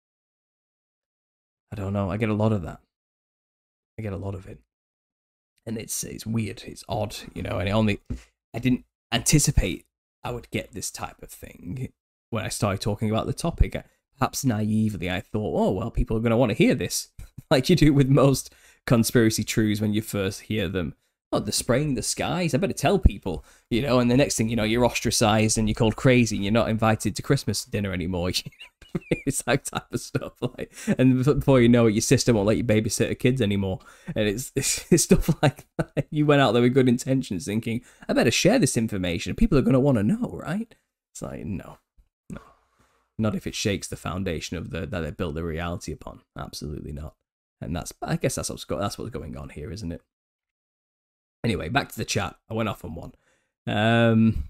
I don't know. I get a lot of that. I get a lot of it. And it's it's weird. It's odd, you know. And it only... I didn't anticipate I would get this type of thing when I started talking about the topic. Perhaps naively, I thought, oh, well, people are going to want to hear this. Like you do with most conspiracy truths when you first hear them. Oh, they're spraying the skies. I better tell people, you know, and the next thing you know, you're ostracized and you're called crazy and you're not invited to Christmas dinner anymore. It's that type of stuff. Like, and before you know it, your sister won't let you babysit her kids anymore. And it's, it's, it's stuff like that. You went out there with good intentions thinking, I better share this information. People are going to want to know, right? It's like, no, no. Not if it shakes the foundation of the that they built the reality upon. Absolutely not. And that's, I guess that's what's, go, that's what's going on here, isn't it? Anyway, back to the chat. I went off on one. Um,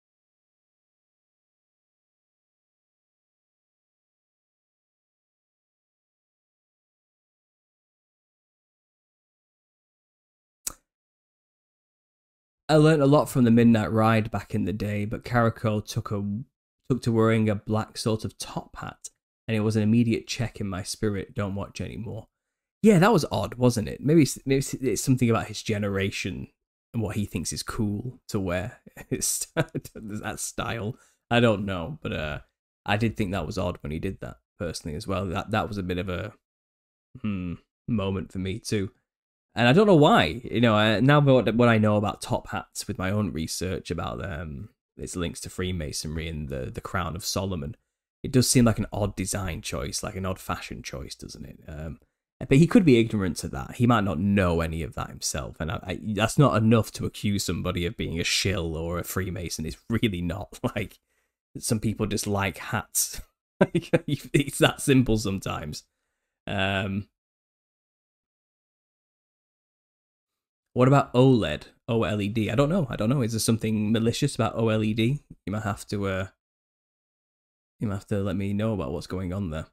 I learned a lot from the Midnight Ride back in the day, but Karako took a took to wearing a black sort of top hat, and it was an immediate check in my spirit. Don't watch anymore. Yeah, that was odd, wasn't it? Maybe it's, maybe it's something about his generation and what he thinks is cool to wear. That style. I don't know, but uh, I did think that was odd when he did that personally as well. That that was a bit of a hmm, moment for me too. And I don't know why. You know, uh, now what, what I know about top hats with my own research about um, its links to Freemasonry and the, the Crown of Solomon, it does seem like an odd design choice, like an odd fashion choice, doesn't it? Um, but he could be ignorant to that. He might not know any of that himself. And I, I, that's not enough to accuse somebody of being a shill or a Freemason. It's really not. Like, some people just like hats. It's that simple sometimes. Um, what about OLED? O L E D? I don't know. I don't know. Is there something malicious about O L E D? You might have to, uh, you might have to let me know about what's going on there.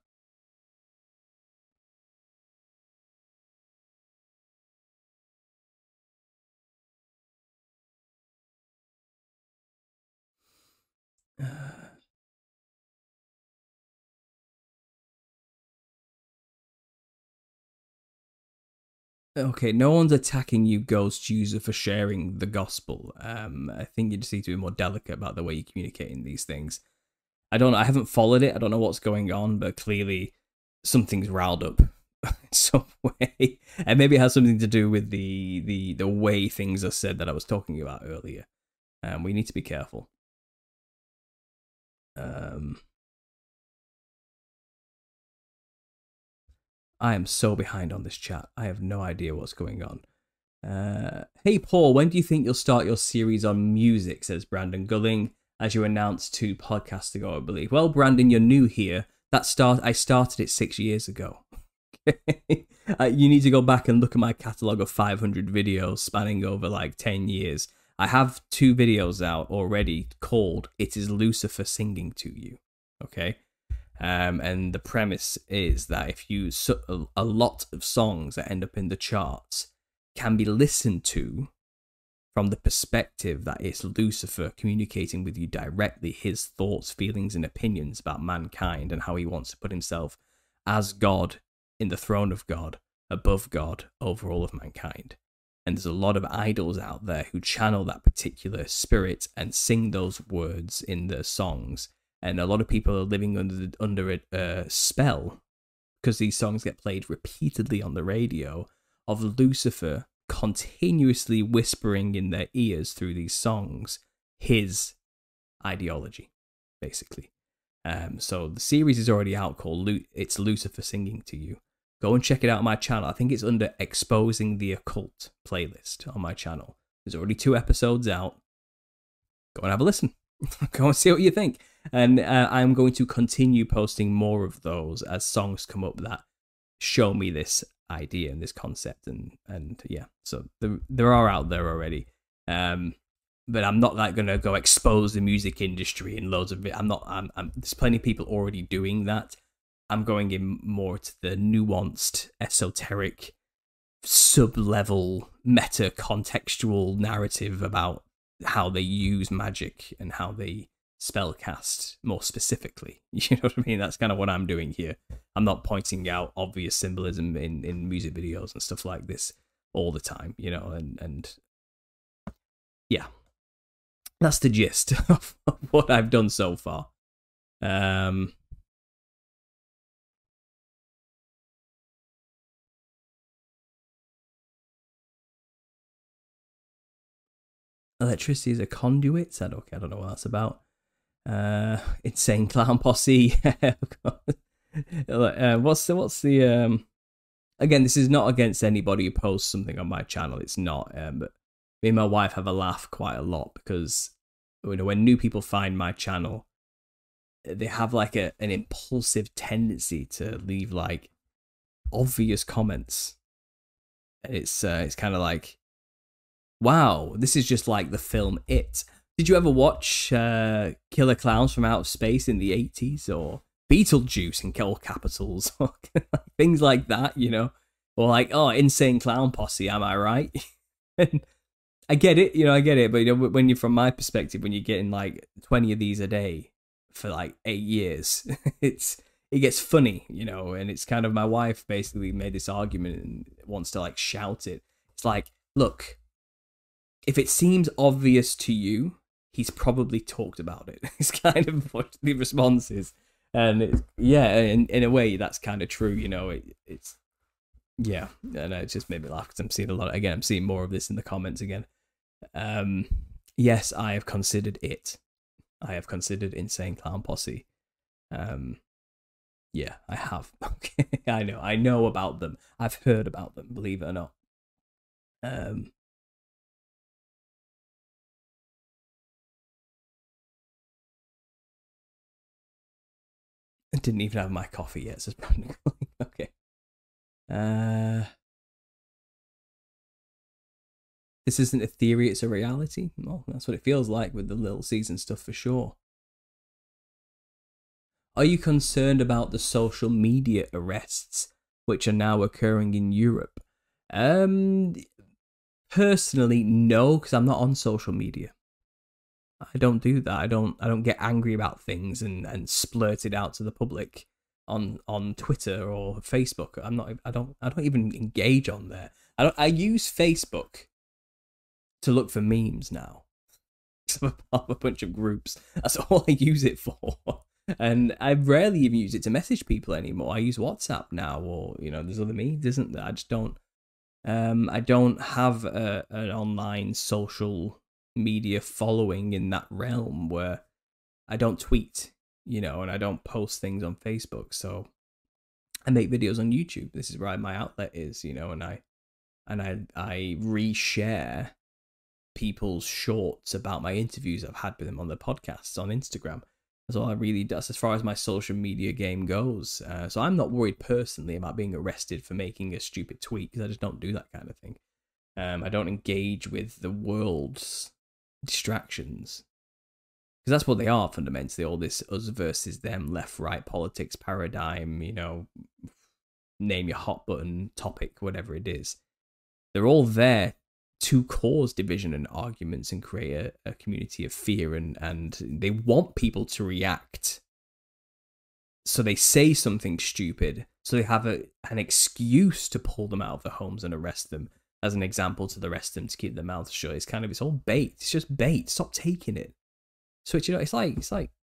Okay, no one's attacking you, Ghost User, for sharing the gospel. Um, I think you just need to be more delicate about the way you communicate in these things. I don't know. I haven't followed it. I don't know what's going on, but clearly something's riled up in some way, and maybe it has something to do with the the the way things are said that I was talking about earlier. Um, we need to be careful. Um. I am so behind on this chat. I have no idea what's going on. Uh, hey, Paul, when do you think you'll start your series on music, says Brandon Gulling, as you announced two podcasts ago, I believe. Well, Brandon, you're new here. That start I started it six years ago. uh, you need to go back and look at my catalogue of five hundred videos spanning over like ten years. I have two videos out already called It Is Lucifer Singing to You. Okay? Um, and the premise is that if you a lot of songs that end up in the charts can be listened to from the perspective that it's Lucifer communicating with you directly his thoughts, feelings, and opinions about mankind and how he wants to put himself as God in the throne of God, above God, over all of mankind. And there's a lot of idols out there who channel that particular spirit and sing those words in their songs. And a lot of people are living under under a uh, spell because these songs get played repeatedly on the radio of Lucifer continuously whispering in their ears through these songs his ideology, basically. Um, so the series is already out called Lu- It's Lucifer Singing to You. Go and check it out on my channel. I think it's under Exposing the Occult playlist on my channel. There's already two episodes out. Go and have a listen. Go and see what you think. And uh, I'm going to continue posting more of those as songs come up that show me this idea and this concept, and and yeah, so there there are out there already. Um, but I'm not like gonna go expose the music industry and loads of it. I'm not. I'm, I'm. There's plenty of people already doing that. I'm going in more to the nuanced, esoteric, sub-level, meta-contextual narrative about how they use magic and how they spellcast more specifically. You know what I mean? That's kind of what I'm doing here. I'm not pointing out obvious symbolism in, in music videos and stuff like this all the time, you know, and, and yeah. That's the gist of what I've done so far. Um, electricity is a conduit. I don't, I don't know what that's about. Uh, Insane Clown Posse. uh, what's the what's the um? Again, this is not against anybody who posts something on my channel. It's not. Um, but me and my wife have a laugh quite a lot because, you know, when new people find my channel, they have like a an impulsive tendency to leave like obvious comments. And it's uh, it's kind of like, wow, this is just like the film It. Did you ever watch uh, Killer Clowns from Outer Space in the eighties, or Beetlejuice in all capitals, or things like that, you know? Or like, oh, Insane Clown Posse, am I right? And I get it, you know, I get it, but you know, when you're from my perspective, when you're getting like twenty of these a day for like eight years, it's it gets funny, you know. And it's kind of, my wife basically made this argument and wants to like shout it. It's like, look, if it seems obvious to you, he's probably talked about it. It's kind of what the response is, and it's, yeah, in in a way that's kind of true, you know. It, it's yeah, and it just made me laugh because I'm seeing a lot. Again, I'm seeing more of this in the comments again. Um, yes, I have considered it. I have considered Insane Clown Posse. Um, yeah, I have. Okay, I know. I know about them. I've heard about them. Believe it or not. Um, I didn't even have my coffee yet. So okay. Uh. This isn't a theory, it's a reality. Well, that's what it feels like with the Little Season stuff for sure. Are you concerned about the social media arrests which are now occurring in Europe? Um, personally, no, because I'm not on social media. I don't do that. I don't. I don't get angry about things and, and splurt it out to the public on on Twitter or Facebook. I'm not. I don't. I don't even engage on there. I don't. I use Facebook to look for memes now. I'm a part of a bunch of groups. That's all I use it for. And I rarely even use it to message people anymore. I use WhatsApp now, or, you know, there's other means, isn't there? I just don't. Um, I don't have a, an online social media following in that realm where I don't tweet, you know, and I don't post things on Facebook. So I make videos on YouTube. This is where my outlet is, you know, and I and I I reshare people's shorts about my interviews I've had with them on the podcasts on Instagram. That's all I really do. As far as my social media game goes. Uh, so I'm not worried personally about being arrested for making a stupid tweet, because I just don't do that kind of thing. Um, I don't engage with the world's distractions, because that's what they are fundamentally. All this us versus them, left right politics paradigm, you know, name your hot button topic, whatever it is. They're all there to cause division and arguments and create a, a community of fear, and, and they want people to react. So they say something stupid, so they have a, an excuse to pull them out of their homes and arrest them, as an example to the rest of them to keep their mouths shut. It's kind of, it's all bait. It's just bait. Stop taking it. Switch it up. It's like, it's like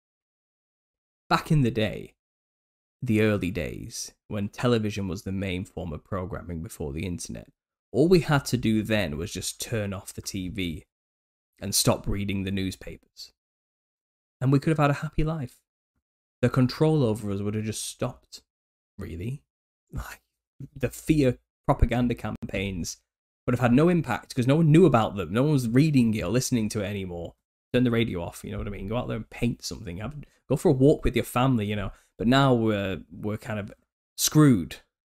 back in the day, the early days, when television was the main form of programming before the internet. All we had to do then was just turn off the T V and stop reading the newspapers. And we could have had a happy life. The control over us would have just stopped, really. Like, the fear propaganda campaigns would have had no impact because no one knew about them. No one was reading it or listening to it anymore. Turn the radio off, you know what I mean? Go out there and paint something. Have, go for a walk with your family, you know. But now we're, we're kind of screwed.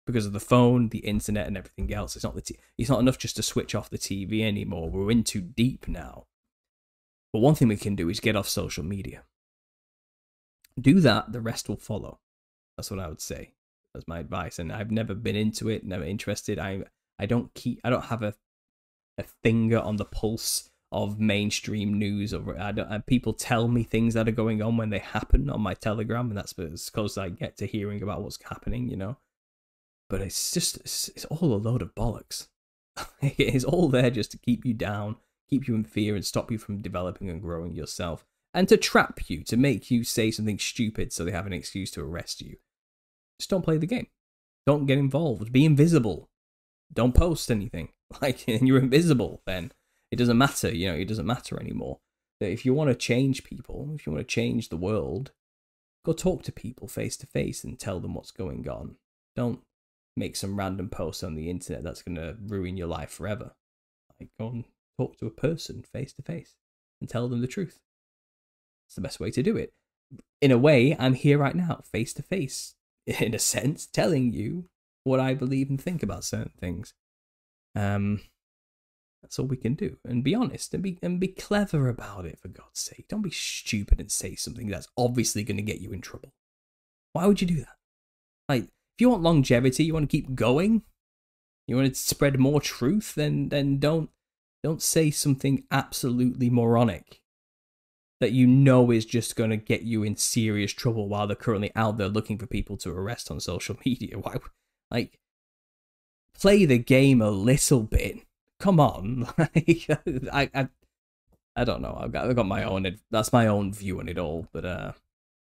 because of the phone, the internet, and everything else. It's not the t- it's not enough just to switch off the T V anymore. We're in too deep now. But one thing we can do is get off social media. Do that, the rest will follow. That's what I would say. That's my advice. And I've never been into it, never interested. I I don't keep I don't have a a finger on the pulse of mainstream news. Or I don't, and people tell me things that are going on when they happen on my Telegram, and that's as close as I get to hearing about what's happening, you know. But it's just it's, it's all a load of bollocks. It's all there just to keep you down, keep you in fear, and stop you from developing and growing yourself, and to trap you, to make you say something stupid so they have an excuse to arrest you. Just don't play the game. Don't get involved. Be invisible. Don't post anything. Like, and you're invisible, then it doesn't matter, you know, it doesn't matter anymore. That if you want to change people, if you want to change the world, go talk to people face to face and tell them what's going on. Don't make some random post on the internet that's going to ruin your life forever. Like, go and talk to a person face to face and tell them the truth. It's the best way to do it. In a way, I'm here right now, face to face, in a sense, telling you what I believe and think about certain things. Um, that's all we can do. And be honest and be and be clever about it, for God's sake. Don't be stupid and say something that's obviously going to get you in trouble. Why would you do that? Like, if you want longevity, you want to keep going, you want to spread more truth, then then don't don't say something absolutely moronic that you know is just going to get you in serious trouble while they're currently out there looking for people to arrest on social media. Why, like, play the game a little bit. Come on. Like, I, I, I don't know. I've got, I've got my own. That's my own view on it all. But uh,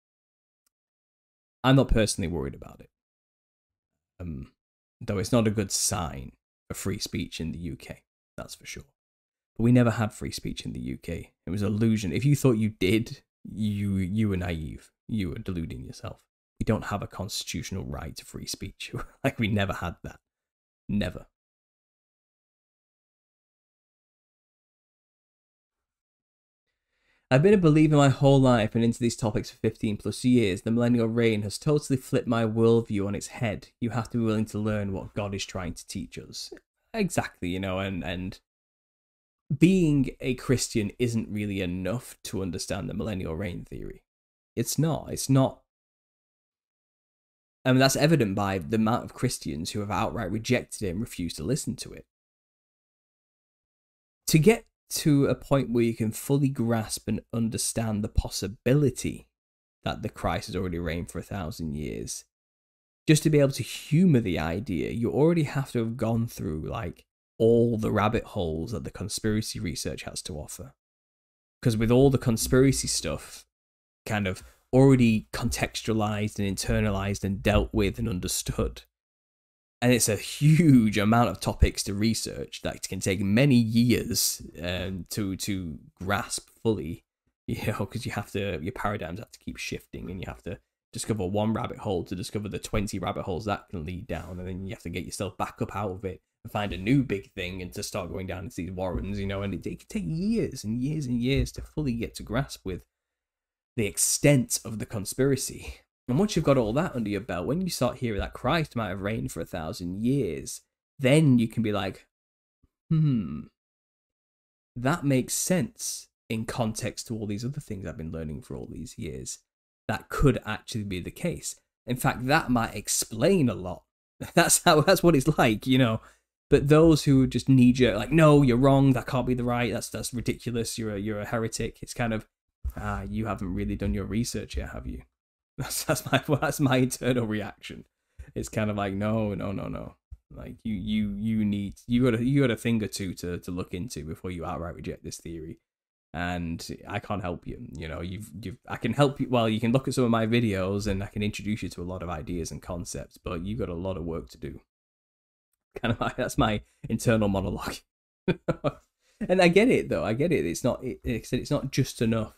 I'm not personally worried about it. Um, though it's not a good sign for free speech in the U K. That's for sure. But we never had free speech in the U K. It was an illusion. If you thought you did, you you were naive. You were deluding yourself. We don't have a constitutional right to free speech. Like, we never had that. Never. I've been a believer my whole life and into these topics for fifteen plus years. The millennial reign has totally flipped my worldview on its head. You have to be willing to learn what God is trying to teach us. Exactly, you know, and, and being a Christian isn't really enough to understand the millennial reign theory. It's not. It's not. I mean, that's evident by the amount of Christians who have outright rejected it and refused to listen to it. To get to a point where you can fully grasp and understand the possibility that the Christ has already reigned for a thousand years, just to be able to humour the idea, you already have to have gone through, like, all the rabbit holes that the conspiracy research has to offer. Because with all the conspiracy stuff kind of already contextualized and internalized and dealt with and understood, and it's a huge amount of topics to research that can take many years um, to to grasp fully, you know, because you have to, your paradigms have to keep shifting, and you have to discover one rabbit hole to discover the twenty rabbit holes that can lead down, and then you have to get yourself back up out of it and find a new big thing and to start going down into these warrens, you know, and it, it can take years and years and years to fully get to grasp with the extent of the conspiracy. And once you've got all that under your belt, when you start hearing that Christ might have reigned for a thousand years, then you can be like, hmm, that makes sense in context to all these other things I've been learning for all these years. That could actually be the case. In fact, that might explain a lot. That's how, that's what it's like, you know. But those who just knee jerk, like, no, you're wrong, that can't be the right, that's that's ridiculous, you're a, you're a heretic. It's kind of, ah, you haven't really done your research yet, have you? That's that's my that's my internal reaction. It's kind of like, no, no, no, no. Like, you you you need you got a you got a thing or two to to look into before you outright reject this theory. And I can't help you. You know, you've you've I can help you. Well, you can look at some of my videos and I can introduce you to a lot of ideas and concepts, but you got a lot of work to do. Kind of like, that's my internal monologue. And I get it though. I get it. It's not. It, it's not just enough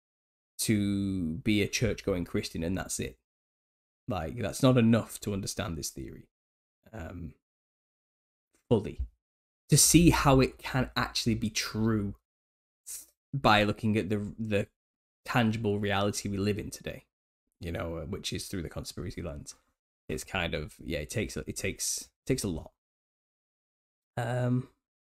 to be a church-going Christian and that's it. Like, that's not enough to understand this theory um, fully. To see how it can actually be true by looking at the the tangible reality we live in today, you know, which is through the conspiracy lens. it's kind of, yeah, it takes it takes it takes a lot. Um,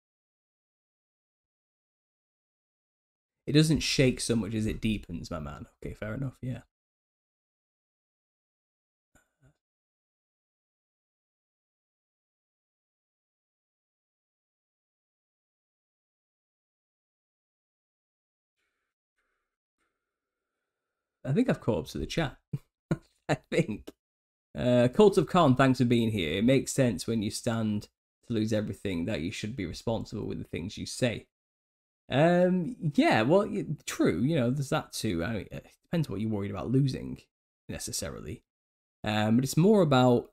it doesn't shake so much as it deepens, my man. Okay, fair enough. Yeah. I think I've caught up to the chat. I think. Uh, Cult of Khan, thanks for being here. It makes sense when you stand to lose everything that you should be responsible with the things you say. Um, yeah, well, true. You know, there's that too. I mean, it depends what you're worried about losing necessarily. Um, but it's more about.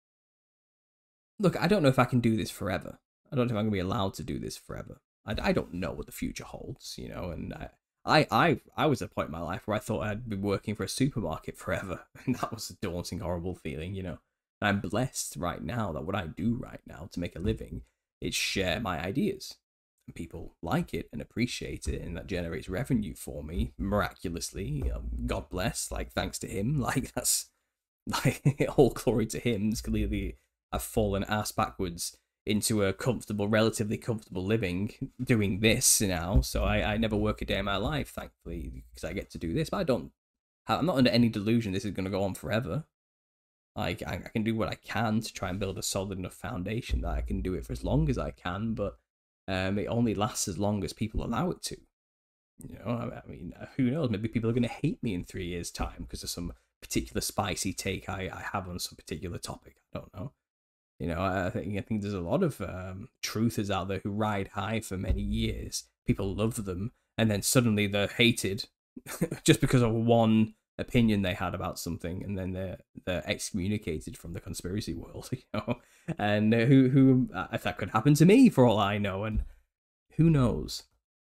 Look, I don't know if I can do this forever. I don't know if I'm gonna be allowed to do this forever. I, I don't know what the future holds, you know, and I, I, I, I was at a point in my life where I thought I'd be working for a supermarket forever, and that was a daunting, horrible feeling, you know. And I'm blessed right now that what I do right now to make a living is share my ideas, and people like it and appreciate it, and that generates revenue for me miraculously. Um, God bless, like thanks to him, like that's like all glory to him. It's clearly I've fallen ass backwards into a comfortable, relatively comfortable living doing this now. So I, I never work a day in my life, thankfully, because I get to do this. But I don't, I'm not under any delusion this is going to go on forever. Like, I, I can do what I can to try and build a solid enough foundation that I can do it for as long as I can, but um, it only lasts as long as people allow it to. You know, I, I mean, who knows? Maybe people are going to hate me in three years' time because of some particular spicy take I, I have on some particular topic. I don't know. You know, I think I think there's a lot of um, truthers out there who ride high for many years. People love them, and then suddenly they're hated just because of one opinion they had about something, and then they're they're excommunicated from the conspiracy world. You know, and who who if that could happen to me for all I know, and who knows?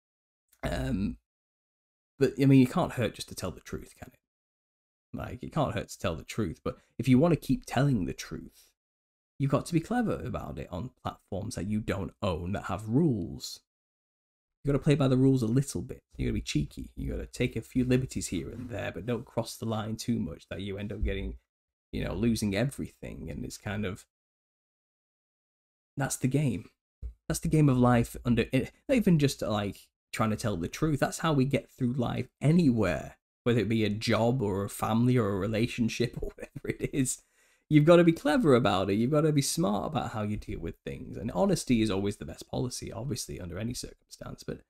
Um, but I mean, you can't hurt just to tell the truth, can it? Like, it can't hurt to tell the truth, but if you want to keep telling the truth, you've got to be clever about it on platforms that you don't own that have rules. You got to play by the rules a little bit. You got to be cheeky. You got to take a few liberties here and there, but don't cross the line too much that you end up getting, you know, losing everything. And it's kind of that's the game. That's the game of life. Under not even just like trying to tell the truth. That's how we get through life anywhere, whether it be a job or a family or a relationship or whatever it is. You've got to be clever about it. You've got to be smart about how you deal with things. And honesty is always the best policy, obviously, under any circumstance. But,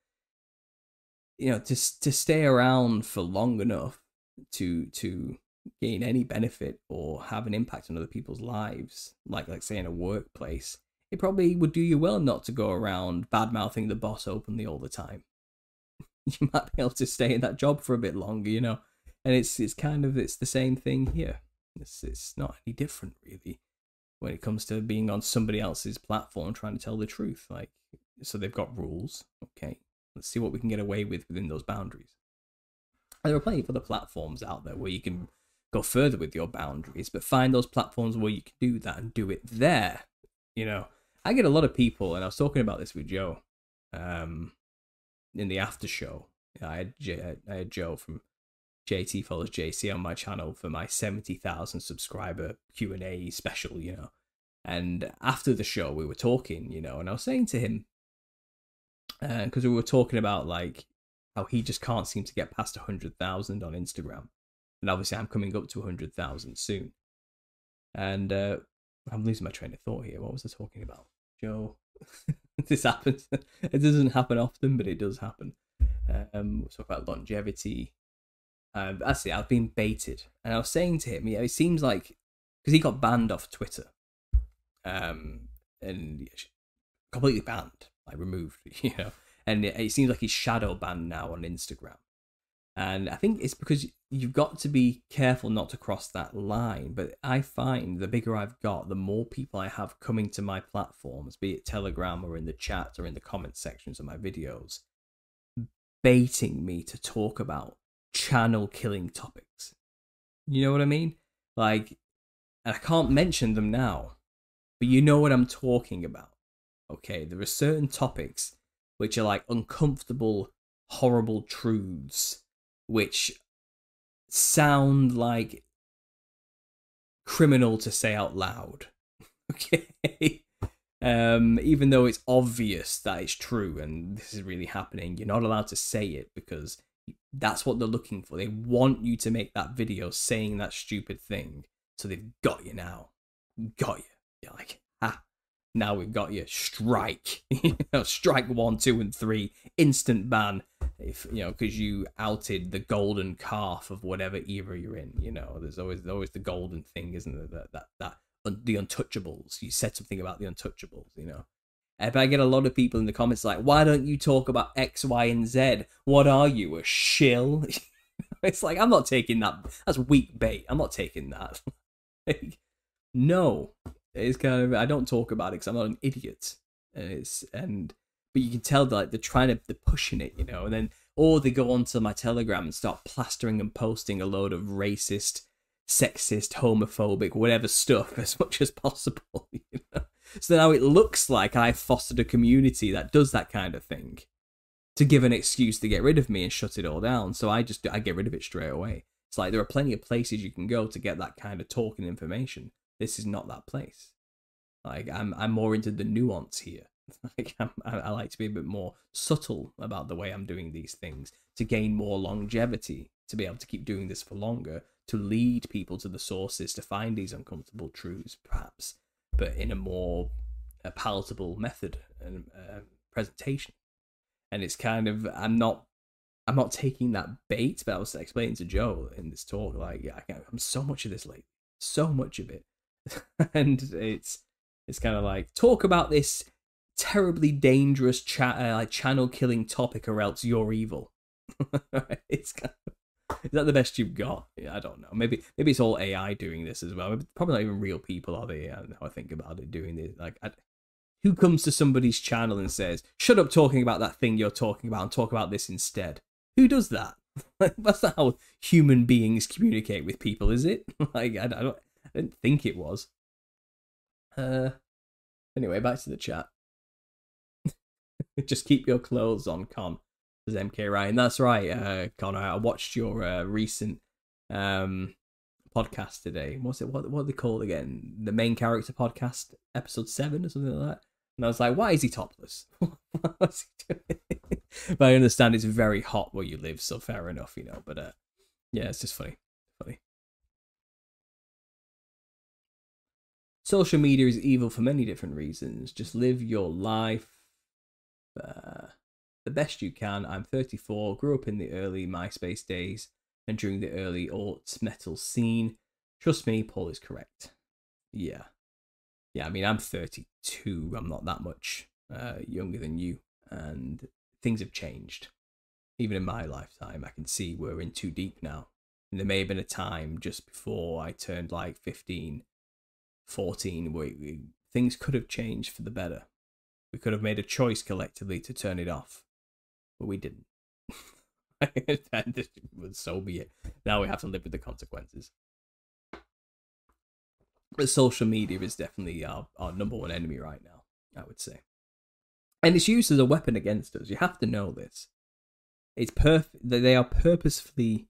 you know, to, to stay around for long enough to to gain any benefit or have an impact on other people's lives, like, like say, in a workplace, it probably would do you well not to go around bad-mouthing the boss openly all the time. You might be able to stay in that job for a bit longer, you know. And it's it's kind of, it's the same thing here. It's, it's not any different, really, when it comes to being on somebody else's platform trying to tell the truth. Like, so they've got rules. Okay, let's see what we can get away with within those boundaries. And there are plenty of other platforms out there where you can go further with your boundaries, but find those platforms where you can do that and do it there. You know, I get a lot of people, and I was talking about this with Joe um, in the after show. I had, J- I had Joe from J T Follows J C on my channel for my seventy thousand subscriber Q and A special, you know. And after the show, we were talking, you know, and I was saying to him, because uh, we were talking about, like, how he just can't seem to get past one hundred thousand on Instagram. And obviously, I'm coming up to one hundred thousand soon. And uh, I'm losing my train of thought here. What was I talking about? Joe, this happens. It doesn't happen often, but it does happen. Um, we'll talk about longevity. Um, that's it. I've been baited, and I was saying to him, yeah, it seems like because he got banned off Twitter, um, and completely banned, like removed, you know, and it, it seems like he's shadow banned now on Instagram, and I think it's because you've got to be careful not to cross that line. But I find the bigger I've got, the more people I have coming to my platforms, be it Telegram or in the chat or in the comment sections of my videos, baiting me to talk about channel killing topics. You know what I mean? Like, and I can't mention them now, but you know what I'm talking about. Okay, there are certain topics which are like uncomfortable, horrible truths, which sound like criminal to say out loud. Okay. Um, even though it's obvious that it's true and this is really happening, you're not allowed to say it because that's what they're looking for. They want you to make that video saying that stupid thing. So they've got you now. Got you. You're like, ah, now we've got you. Strike. You know, strike one, two, and three. Instant ban. If you know, because you outed the golden calf of whatever era you're in. You know, there's always always the golden thing, isn't there? That that that the Untouchables. You said something about the Untouchables. You know. If I get a lot of people in the comments like, why don't you talk about X, Y, and Z? What are you, a shill? It's like, I'm not taking that. That's weak bait. I'm not taking that. Like, no. It's kind of, I don't talk about it because I'm not an idiot. And it's, and, but you can tell that like, they're trying to, they're pushing it, you know, and then, or they go onto my Telegram and start plastering and posting a load of racist, sexist, homophobic, whatever stuff as much as possible, you know. So now it looks like I've fostered a community that does that kind of thing to give an excuse to get rid of me and shut it all down. So I just, I get rid of it straight away. It's like there are plenty of places you can go to get that kind of talking information. This is not that place. Like I'm, I'm more into the nuance here. Like I'm, I like to be a bit more subtle about the way I'm doing these things to gain more longevity, to be able to keep doing this for longer, to lead people to the sources, to find these uncomfortable truths, perhaps, but in a more uh, palatable method and uh, presentation. And it's kind of, I'm not, I'm not taking that bait, but I was explaining to Joe in this talk, like, yeah, I can't, I'm so much of this late, so much of it. And it's, it's kind of like, talk about this terribly dangerous cha- uh, like channel killing topic or else you're evil. It's kind of, is that the best you've got? Yeah, I don't know. Maybe maybe it's all A I doing this as well. Probably not even real people, are they? I don't know how I think about it doing this. Like, I, who comes to somebody's channel and says, "Shut up talking about that thing you're talking about and talk about this instead"? Who does that? Like, that's not how human beings communicate with people, is it? Like, I, I don't, I didn't think it was. Uh, anyway, back to the chat. Just keep your clothes on, Con. Says M K Ryan. That's right, uh, Connor. I watched your uh, recent um, podcast today. What's it? What what are they called again? The main character podcast, episode seven or something like that. And I was like, why is he topless? What's he doing? But I understand it's very hot where you live, so fair enough, you know. But uh, yeah, it's just funny, funny. Social media is evil for many different reasons. Just live your life. Uh, the best you can. I'm thirty-four, grew up in the early MySpace days and during the early aughts metal scene. Trust me, Paul is correct. Yeah. Yeah, I mean, I'm thirty-two. I'm not that much uh, younger than you. And things have changed. Even in my lifetime, I can see we're in too deep now. And there may have been a time just before I turned like fifteen, fourteen, where we, things could have changed for the better. We could have made a choice collectively to turn it off. But we didn't. And so be it. Now we have to live with the consequences. But social media is definitely our, our number one enemy right now, I would say. And it's used as a weapon against us. You have to know this. It's perf- They are purposefully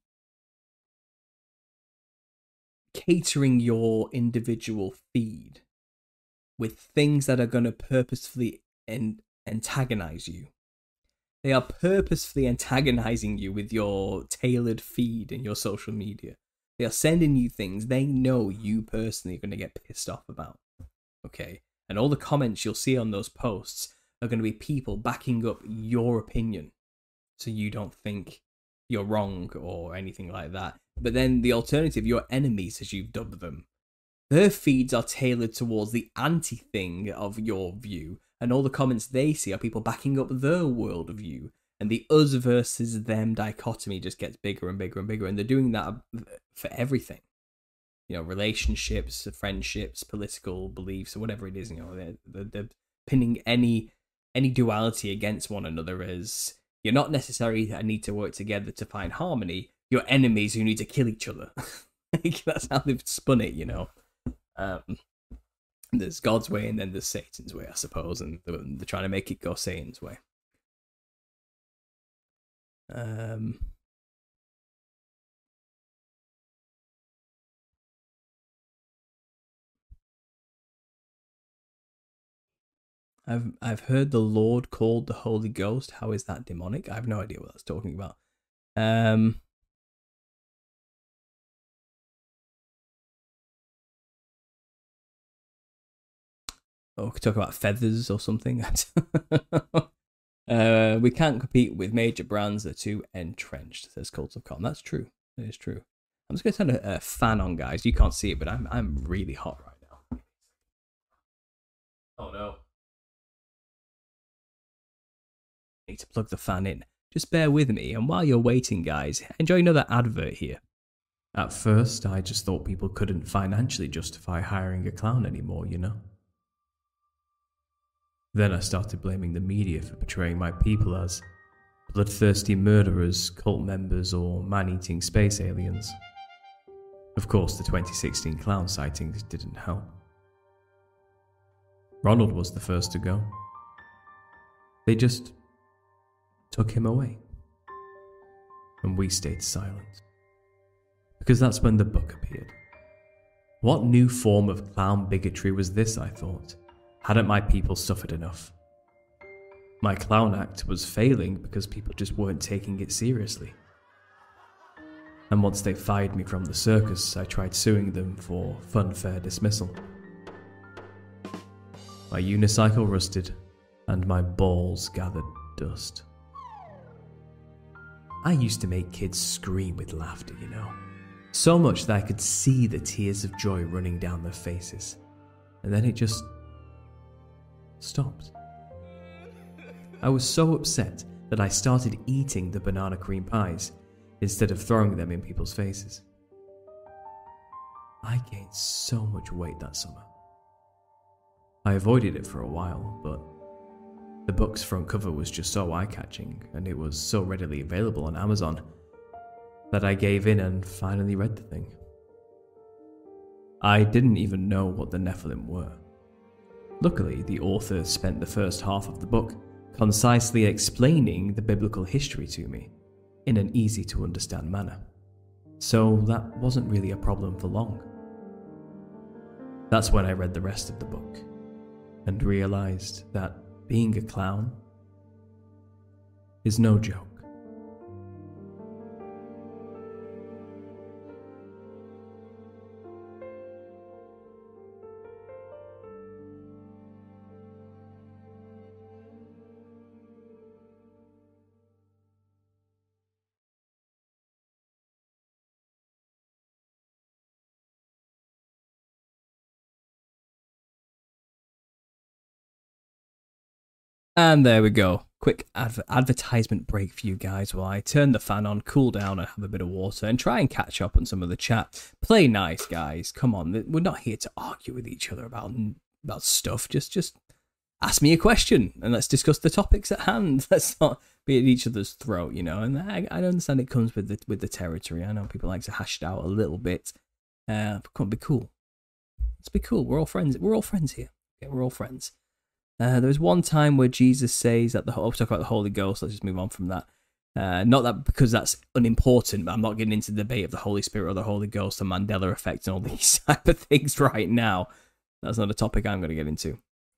catering your individual feed with things that are going to purposefully en- antagonize you. They are purposefully antagonizing you with your tailored feed in your social media. They are sending you things they know you personally are going to get pissed off about. Okay? And all the comments you'll see on those posts are going to be people backing up your opinion. So you don't think you're wrong or anything like that. But then the alternative, your enemies, as you've dubbed them, their feeds are tailored towards the anti-thing of your view. And all the comments they see are people backing up their worldview. And the us versus them dichotomy just gets bigger and bigger and bigger. And they're doing that for everything. You know, relationships, friendships, political beliefs, or whatever it is. You know, they're, they're, they're pinning any any duality against one another as you're not necessarily need to work together to find harmony. You're enemies who need to kill each other. Like, that's how they've spun it, you know. Um, there's God's way and then there's Satan's way, I suppose, and they're, they're trying to make it go Satan's way. Um, I've I've heard the Lord called the Holy Ghost. How is that demonic? I have no idea what that's talking about. Um. Oh, we could talk about feathers or something. uh, we can't compete with major brands. They're too entrenched, says Cult of Con. That's true. That is true. I'm just going to turn a, a fan on, guys. You can't see it, but I'm I'm really hot right now. Oh, no. I need to plug the fan in. Just bear with me, and while you're waiting, guys, enjoy another advert here. At first, I just thought people couldn't financially justify hiring a clown anymore, you know? Then I started blaming the media for portraying my people as bloodthirsty murderers, cult members, or man-eating space aliens. Of course, the twenty sixteen clown sightings didn't help. Ronald was the first to go. They just took him away. And we stayed silent. Because that's when the book appeared. What new form of clown bigotry was this, I thought? Hadn't my people suffered enough? My clown act was failing because people just weren't taking it seriously. And once they fired me from the circus, I tried suing them for funfair dismissal. My unicycle rusted, and my balls gathered dust. I used to make kids scream with laughter, you know. So much that I could see the tears of joy running down their faces. And then it just stopped. I was so upset that I started eating the banana cream pies instead of throwing them in people's faces. I gained so much weight that summer. I avoided it for a while, but the book's front cover was just so eye-catching, and it was so readily available on Amazon, that I gave in and finally read the thing. I didn't even know what the Nephilim were. Luckily, the author spent the first half of the book concisely explaining the biblical history to me in an easy-to-understand manner, so that wasn't really a problem for long. That's when I read the rest of the book and realized that being a clown is no joke. And there we go. Quick adver- advertisement break for you guys while I turn the fan on, cool down, and have a bit of water, and try and catch up on some of the chat. Play nice, guys. Come on, we're not here to argue with each other about about stuff. Just, just ask me a question, and let's discuss the topics at hand. Let's not be at each other's throat, you know. And I, I understand it comes with the with the territory. I know people like to hash it out a little bit. Uh, but come on, be cool. Let's be cool. We're all friends. We're all friends here. Okay, we're all friends. Uh, there was one time where Jesus says that the I'll talk about the Holy Ghost. Let's just move on from that. Uh, not that because that's unimportant, but I'm not getting into the debate of the Holy Spirit or the Holy Ghost, the Mandela effect, and all these type of things right now. That's not a topic I'm going to get into.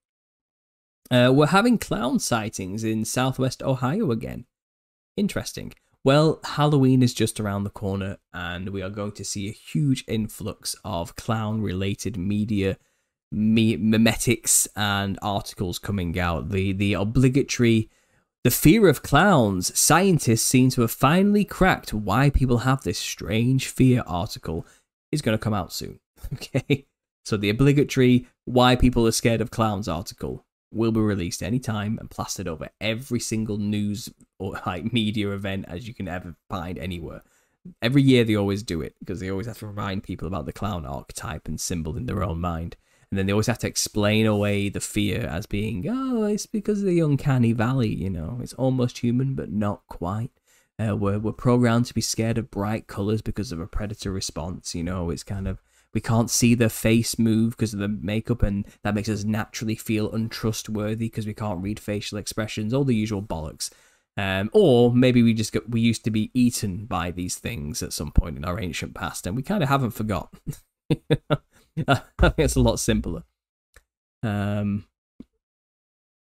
Uh, we're having clown sightings in Southwest Ohio again. Interesting. Well, Halloween is just around the corner, and we are going to see a huge influx of clown-related media. Me- memetics and articles coming out. The the obligatory, the fear of clowns. Scientists seem to have finally cracked why people have this strange fear article is going to come out soon. Okay, so the obligatory why people are scared of clowns article will be released anytime and plastered over every single news or like media event as you can ever find anywhere. Every year they always do it because they always have to remind people about the clown archetype and symbol in their own mind. And then they always have to explain away the fear as being, oh, it's because of the uncanny valley, you know. It's almost human, but not quite. Uh, we're, we're programmed to be scared of bright colours because of a predator response, you know. It's kind of, we can't see their face move because of the makeup, and that makes us naturally feel untrustworthy because we can't read facial expressions, all the usual bollocks. Um, or maybe we just got, we used to be eaten by these things at some point in our ancient past, and we kind of haven't forgot. I think it's a lot simpler. Um,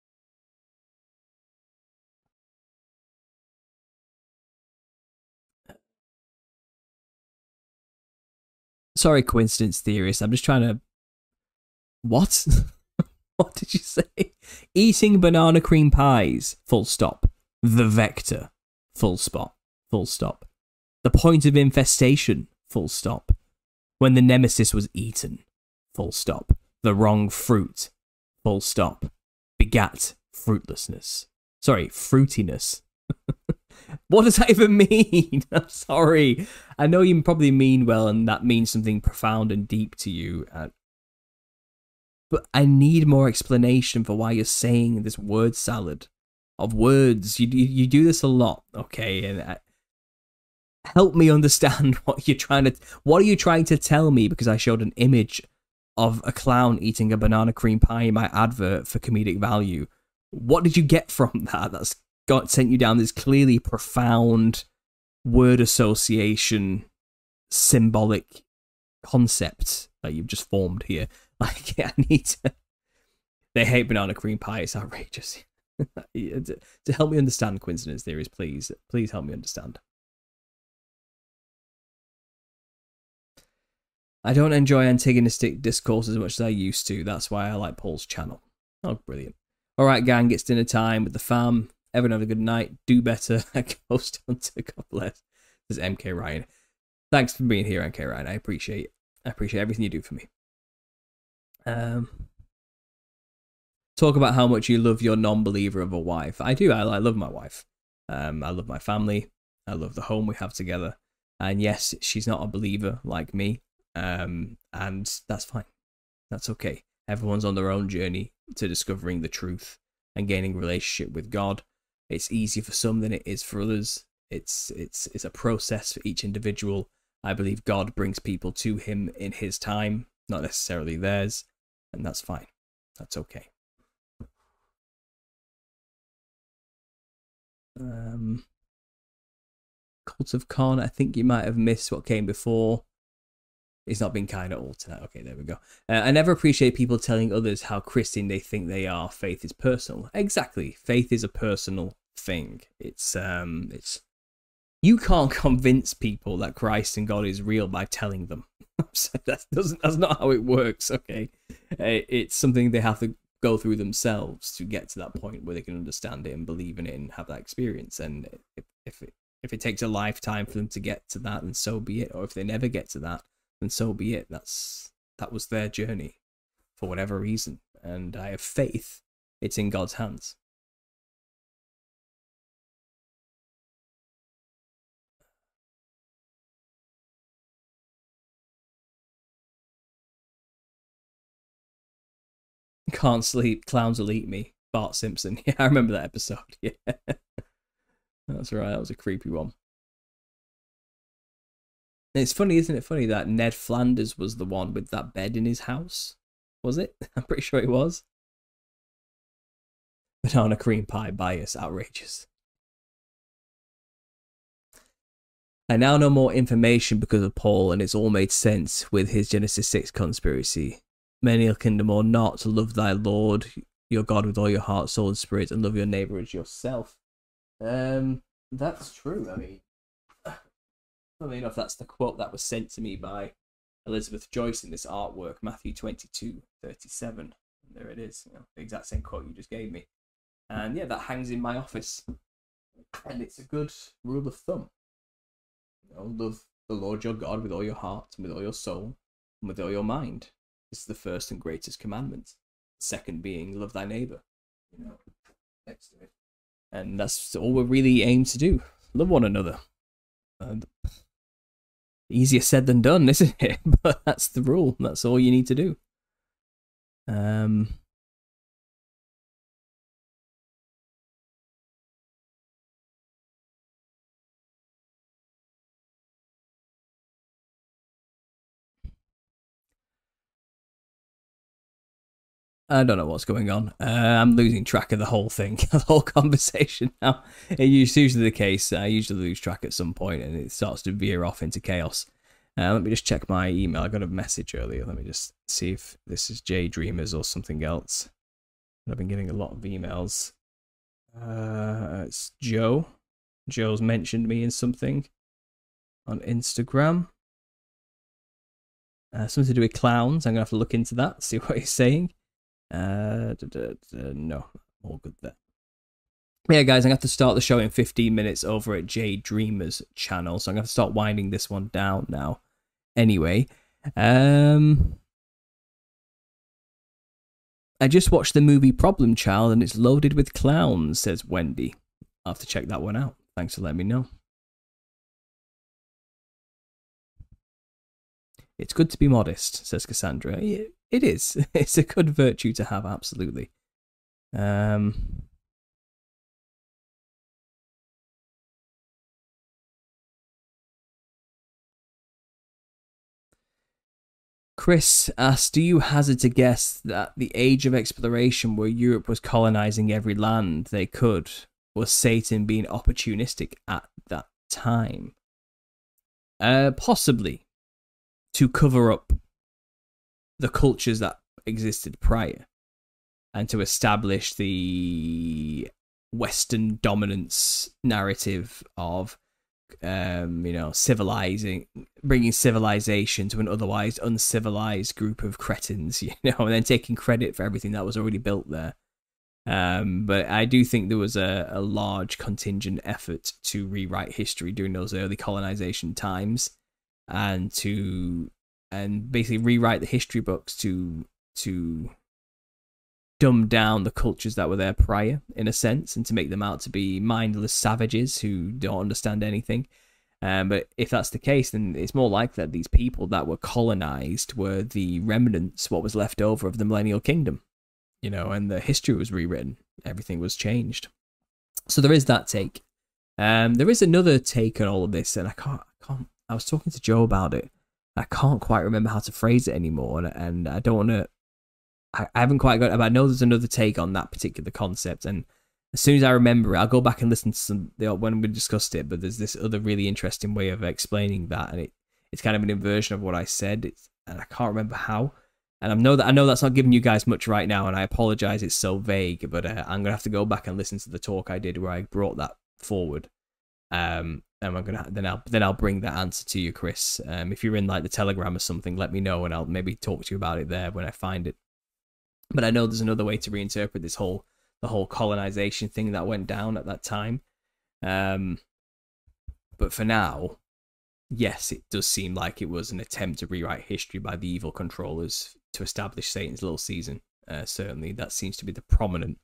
Sorry, coincidence theorist. I'm just trying to. What? What did you say? Eating banana cream pies. Full stop. The vector. Full spot. Full stop. The point of infestation. Full stop. When the nemesis was eaten. Full stop. The wrong fruit. Full stop. Begat fruitlessness. Sorry, fruitiness. What does that even mean? I'm sorry. I know you probably mean well, and that means something profound and deep to you. Uh, but I need more explanation for why you're saying this word salad of words. You you, you do this a lot, okay? And I, help me understand what you're trying to. What are you trying to tell me? Because I showed an image of a clown eating a banana cream pie in my advert for comedic value. What did you get from that? That's got sent you down this clearly profound word association symbolic concept that you've just formed here. Like, I need to. They hate banana cream pie. It's outrageous. to, to help me understand coincidence theories, please, please help me understand. I don't enjoy antagonistic discourse as much as I used to. That's why I like Paul's channel. Oh, brilliant. All right, gang, it's dinner time with the fam. Everyone have a good night. Do better. Ghost Hunter, God bless. There's M K Ryan. Thanks for being here, M K Ryan. I appreciate I appreciate everything you do for me. Um, talk about how much you love your non-believer of a wife. I do. I, I love my wife. Um, I love my family. I love the home we have together. And yes, she's not a believer like me. Um, and that's fine. That's okay. Everyone's on their own journey to discovering the truth and gaining a relationship with God. It's easier for some than it is for others. It's it's it's a process for each individual. I believe God brings people to him in his time, not necessarily theirs, and that's fine. That's okay. Um, Cult of Khan, I think you might have missed what came before. He's not been kind at all tonight. Okay, there we go. Uh, I never appreciate people telling others how Christian they think they are. Faith is personal. Exactly. Faith is a personal thing. It's um, it's you can't convince people that Christ and God is real by telling them. So that doesn't. That's not how it works. Okay, it's something they have to go through themselves to get to that point where they can understand it and believe in it and have that experience. And if if it, if it takes a lifetime for them to get to that, then so be it. Or if they never get to that, and so be it. That's that was their journey for whatever reason, and I have faith it's in God's hands. Can't sleep, clowns will eat me. Bart Simpson. Yeah, I remember that episode. Yeah, that's right. That was a creepy one. It's funny, isn't it funny that Ned Flanders was the one with that bed in his house? Was it? I'm pretty sure it was. Banana cream pie bias, outrageous. I now know more information because of Paul, and it's all made sense with his Genesis six conspiracy. Many a kingdom or not, to love thy Lord, your God, with all your heart, soul, and spirit, and love your neighbour as yourself. Um, that's true. I mean, funnily enough, that's the quote that was sent to me by Elizabeth Joyce in this artwork, Matthew twenty-two thirty-seven. There it is, you know, the exact same quote you just gave me. And yeah, that hangs in my office. And it's a good rule of thumb. You know, love the Lord your God with all your heart, and with all your soul, and with all your mind. This is the first and greatest commandment. The second being, love thy neighbour. You know, next to it. And that's all we're really aimed to do. Love one another. And easier said than done, isn't it? But that's the rule. That's all you need to do. Um... I don't know what's going on. Uh, I'm losing track of the whole thing, the whole conversation now. It's usually the case. I usually lose track at some point and it starts to veer off into chaos. Uh, let me just check my email. I got a message earlier. Let me just see if this is J Dreamers or something else. I've been getting a lot of emails. Uh, it's Joe. Joe's mentioned me in something on Instagram. Uh, something to do with clowns. I'm going to have to look into that, see what he's saying. Uh, da, da, da, no, all good there. Yeah, guys, I'm going to have to start the show in fifteen minutes over at J Dreamer's channel, so I'm going to have to start winding this one down now. Anyway, um, I just watched the movie Problem Child, and it's loaded with clowns, says Wendy. I'll have to check that one out. Thanks for letting me know. It's good to be modest, says Cassandra. It is. It's a good virtue to have, absolutely. Um... Chris asks, do you hazard to guess that the age of exploration where Europe was colonizing every land they could was Satan being opportunistic at that time? Uh, possibly. To cover up the cultures that existed prior and to establish the Western dominance narrative of um you know civilizing bringing civilization to an otherwise uncivilized group of cretins, you know and then taking credit for everything that was already built there. Um but I do think there was a, a large contingent effort to rewrite history during those early colonization times and to and basically rewrite the history books to to dumb down the cultures that were there prior, in a sense, and to make them out to be mindless savages who don't understand anything. Um, but if that's the case, then it's more likely that these people that were colonized were the remnants, what was left over of the Millennial Kingdom, you know, and the history was rewritten. Everything was changed. So there is that take. Um, there is another take on all of this, and I can't, I can't, I was talking to Joe about it. I can't quite remember how to phrase it anymore, and, and I don't want to I haven't quite got it, but I know there's another take on that particular concept, and as soon as I remember it, I'll go back and listen to some when we discussed it. But there's this other really interesting way of explaining that, and it, it's kind of an inversion of what I said, it's, and I can't remember how. And I know that I know that's not giving you guys much right now, and I apologize, it's so vague. But uh, I'm gonna have to go back and listen to the talk I did where I brought that forward. Um, and I'm gonna then I'll then I'll bring that answer to you, Chris. Um, if you're in like the Telegram or something, let me know, and I'll maybe talk to you about it there when I find it. But I know there's another way to reinterpret this whole the whole colonization thing that went down at that time. Um, but for now, yes, it does seem like it was an attempt to rewrite history by the evil controllers to establish Satan's little season. Uh, certainly, that seems to be the prominent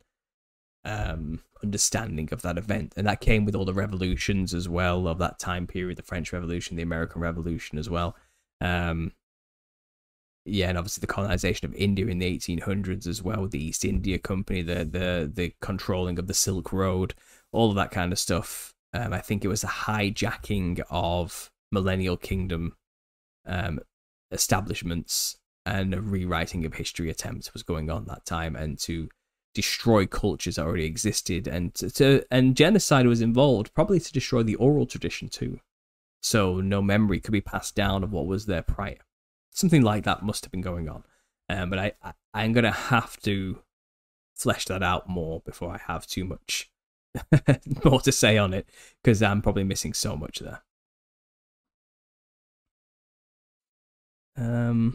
um, understanding of that event. And that came with all the revolutions as well of that time period, the French Revolution, the American Revolution as well. Um, Yeah, and obviously the colonization of India in the eighteen hundreds as well, the East India Company, the the the controlling of the Silk Road, all of that kind of stuff. Um, I think it was a hijacking of Millennial Kingdom um, establishments, and a rewriting of history attempts was going on that time, and to destroy cultures that already existed, and to, to and genocide was involved, probably to destroy the oral tradition too, so no memory could be passed down of what was there prior. Something like that must have been going on. Um, but I, I, I'm going to have to flesh that out more before I have too much more to say on it, because I'm probably missing so much there. Um,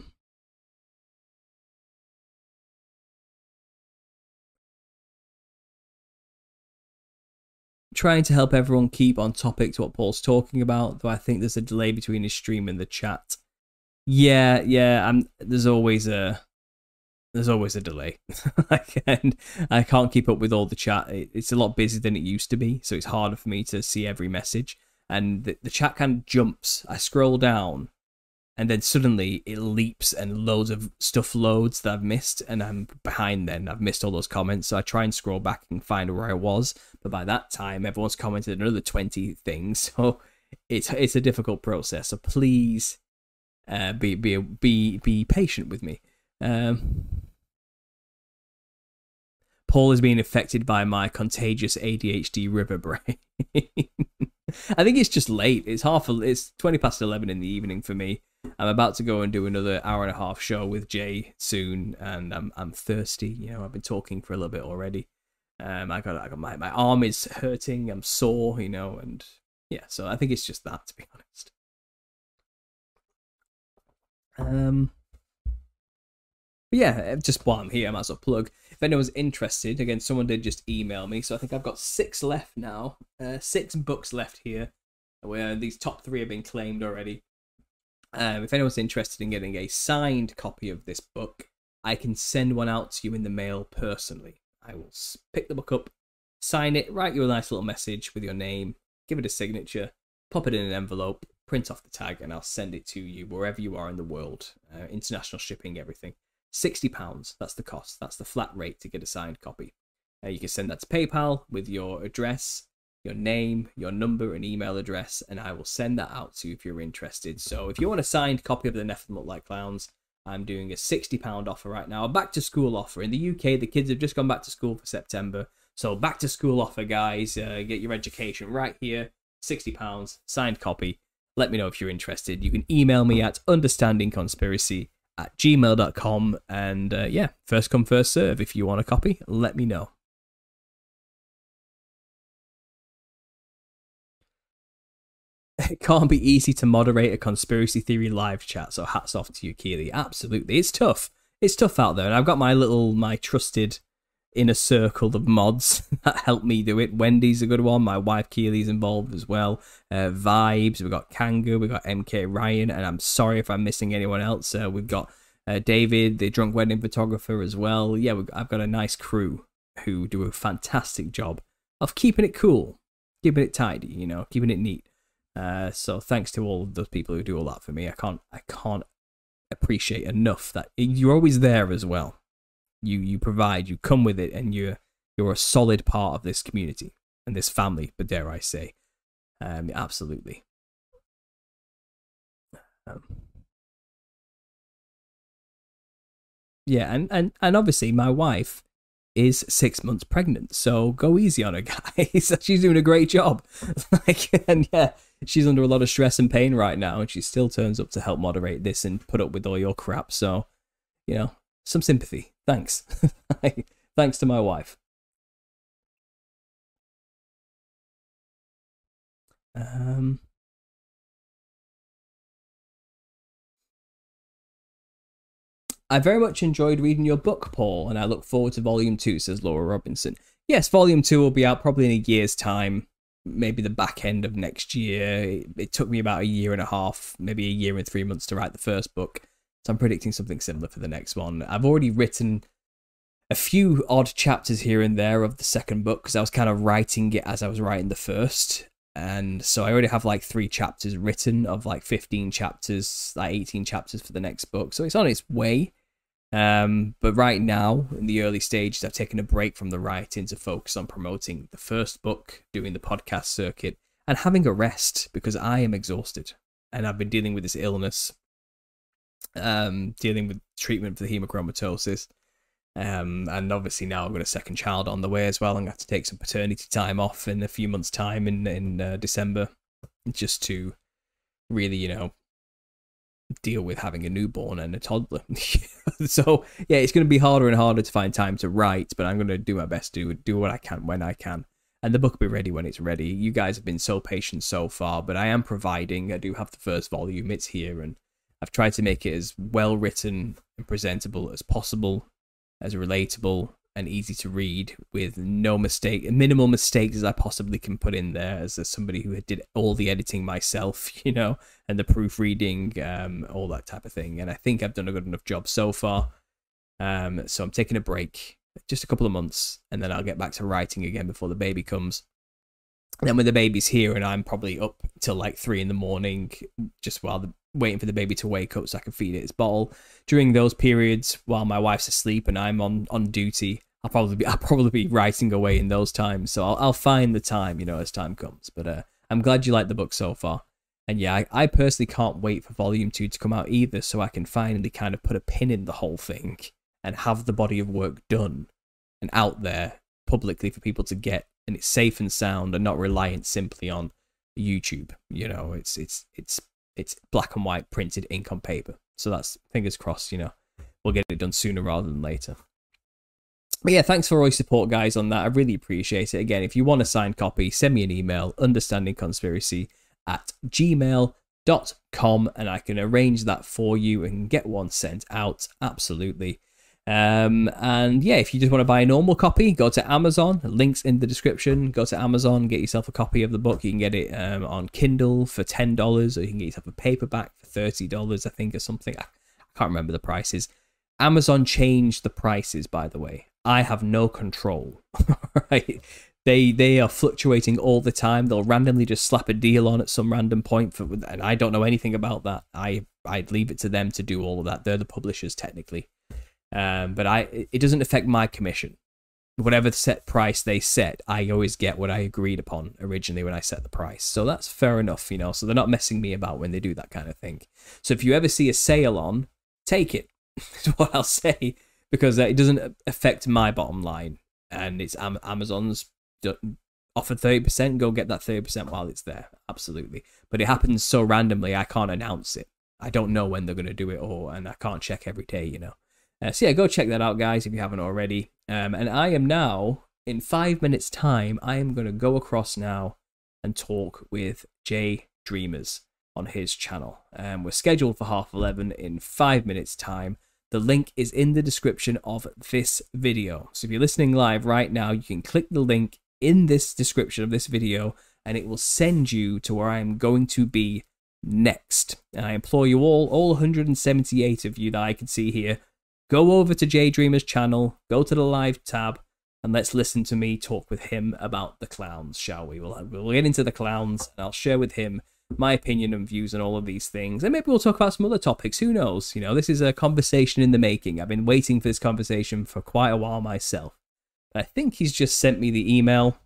trying to help everyone keep on topic to what Paul's talking about, though I think there's a delay between his stream and the chat. Yeah, yeah, I'm, there's always a there's always a delay. Like, and I can't keep up with all the chat. It, it's a lot busier than it used to be, so it's harder for me to see every message. And the, the chat kind of jumps. I scroll down, and then suddenly it leaps and loads of stuff loads that I've missed, and I'm behind then. I've missed all those comments, so I try and scroll back and find where I was. But by that time, everyone's commented another twenty things, so it's it's a difficult process. So please... Uh, be be be be patient with me. Um, Paul is being affected by my contagious A D H D river brain. I think it's just late. It's half. It's twenty past eleven in the evening for me. I'm about to go and do another hour and a half show with Jay soon, and I'm I'm thirsty. You know, I've been talking for a little bit already. Um, I got I got my my arm is hurting. I'm sore. You know, and yeah. So I think it's just that, to be honest. Um, but yeah, just while I'm here, I might as well plug. If anyone's interested, again, someone did just email me, so I think I've got six left now. Uh, six books left here, where these top three have been claimed already. Um, if anyone's interested in getting a signed copy of this book, I can send one out to you in the mail personally. I will pick the book up, sign it, write you a nice little message with your name, give it a signature, pop it in an envelope, print off the tag, and I'll send it to you wherever you are in the world. Uh, international shipping, everything. sixty pounds, that's the cost. That's the flat rate to get a signed copy. Uh, you can send that to PayPal with your address, your name, your number, and email address, and I will send that out to you if you're interested. So if you want a signed copy of The Nephilim Look Like Clowns, I'm doing a sixty pound offer right now, a back to school offer. In the U K, the kids have just gone back to school for September. So back to school offer, guys. Uh, get your education right here. sixty pounds, signed copy. Let me know if you're interested. You can email me at understandingconspiracy at gmail dot com. And uh, yeah, first come, first serve. If you want a copy, let me know. It can't be easy to moderate a conspiracy theory live chat, so hats off to you, Keely. Absolutely. It's tough. It's tough out there. And I've got my little, my trusted inner circle of mods that help me do it. Wendy's a good one. My wife Keely's involved as well. Uh, Vibes. We've got Kanga. We've got M K Ryan. And I'm sorry if I'm missing anyone else. Uh, we've got uh, David, the drunk wedding photographer as well. Yeah, we've, I've got a nice crew who do a fantastic job of keeping it cool, keeping it tidy, you know, keeping it neat. Uh, so thanks to all of those people who do all that for me. I can't, I can't appreciate enough that you're always there as well. You, you provide, you come with it, and you're, you're a solid part of this community and this family. But dare I say, um, absolutely. Um, yeah, and, and and obviously my wife is six months pregnant, so go easy on her, guys. She's doing a great job. Like, and yeah. She's under a lot of stress and pain right now, and she still turns up to help moderate this and put up with all your crap. So, you know, some sympathy. Thanks. Thanks to my wife. Um, I very much enjoyed reading your book, Paul, and I look forward to volume two, says Laura Robinson. Yes, volume two will be out probably in a year's time. Maybe the back end of next year. It, it took me about a year and a half, maybe a year and three months to write the first book. So I'm predicting something similar for the next one. I've already written a few odd chapters here and there of the second book because I was kind of writing it as I was writing the first. And so I already have like three chapters written of like fifteen chapters, like eighteen chapters for the next book. So it's on its way. Um, but right now, in the early stages, I've taken a break from the writing to focus on promoting the first book, doing the podcast circuit, and having a rest because I am exhausted. And I've been dealing with this illness, um, dealing with treatment for the hemochromatosis. Um, and obviously now I've got a second child on the way as well. I'm going to have to take some paternity time off in a few months' time in, in uh, December, just to really, you know, deal with having a newborn and a toddler. So yeah, it's going to be harder and harder to find time to write, but I'm going to do my best to do what I can when I can, and the book will be ready when it's ready. You guys have been so patient so far, but I am providing. I do have the first volume, it's here, and I've tried to make it as well written and presentable as possible, as relatable and easy to read, with no mistake, minimal mistakes as I possibly can put in there, as, as somebody who did all the editing myself, you know, and the proofreading, um, all that type of thing. And I think I've done a good enough job so far. Um, so I'm taking a break, just a couple of months, and then I'll get back to writing again before the baby comes. And then when the baby's here, and I'm probably up till like three in the morning, just while the, waiting for the baby to wake up so I can feed it its bottle. During those periods, while my wife's asleep and I'm on, on duty, I'll probably be I'll probably be writing away in those times. So I'll I'll find the time, you know, as time comes. But uh, I'm glad you like the book so far. And yeah, I, I personally can't wait for volume two to come out either, so I can finally kind of put a pin in the whole thing and have the body of work done and out there publicly for people to get, and it's safe and sound and not reliant simply on YouTube. You know, it's it's it's it's black and white printed ink on paper. So that's, fingers crossed, you know, we'll get it done sooner rather than later. But yeah, thanks for all your support, guys, on that. I really appreciate it. Again, if you want a signed copy, send me an email, understandingconspiracy at gmail dot com, and I can arrange that for you and get one sent out. Absolutely. Um, and yeah, if you just want to buy a normal copy, go to Amazon. Links in the description. Go to Amazon, get yourself a copy of the book. You can get it um, on Kindle for ten dollars, or you can get yourself a paperback for thirty dollars, I think, or something. I can't remember the prices. Amazon changed the prices, by the way. I have no control. Right? They they are fluctuating all the time. They'll randomly just slap a deal on at some random point, for, and I don't know anything about that. I I'd leave it to them to do all of that. They're the publishers technically. Um, but I, it doesn't affect my commission. Whatever set price they set, I always get what I agreed upon originally when I set the price. So that's fair enough, you know. So they're not messing me about when they do that kind of thing. So if you ever see a sale on, take it. Is what I'll say, because it doesn't affect my bottom line. And it's Amazon's offered thirty percent. Go get that thirty percent while it's there. Absolutely. But it happens so randomly, I can't announce it. I don't know when they're going to do it, or and I can't check every day, you know. Uh, so yeah, go check that out, guys, if you haven't already. Um, and I am now, in five minutes' time, I am going to go across now and talk with Jay Dreamers on his channel. Um, we're scheduled for half eleven in five minutes' time. The link is in the description of this video. So if you're listening live right now, you can click the link in this description of this video, and it will send you to where I'm going to be next. And I implore you all, all one hundred seventy-eight of you that I can see here, go over to Jay Dreamer's channel, go to the live tab, and let's listen to me talk with him about the clowns, shall we? We'll, we'll get into the clowns, and I'll share with him my opinion and views on all of these things. And maybe we'll talk about some other topics. Who knows? You know, this is a conversation in the making. I've been waiting for this conversation for quite a while myself. I think he's just sent me the email.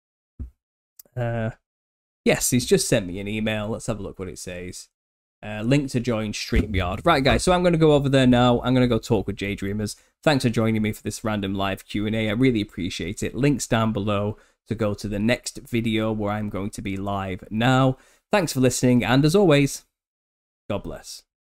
Uh, yes, he's just sent me an email. Let's have a look what it says. Uh, link to join StreamYard. Right, guys, so I'm going to go over there now. I'm going to go talk with Jay Dreamers. Thanks for joining me for this random live Q and A. I really appreciate it. Links down below to go to the next video where I'm going to be live now. Thanks for listening, and as always, God bless.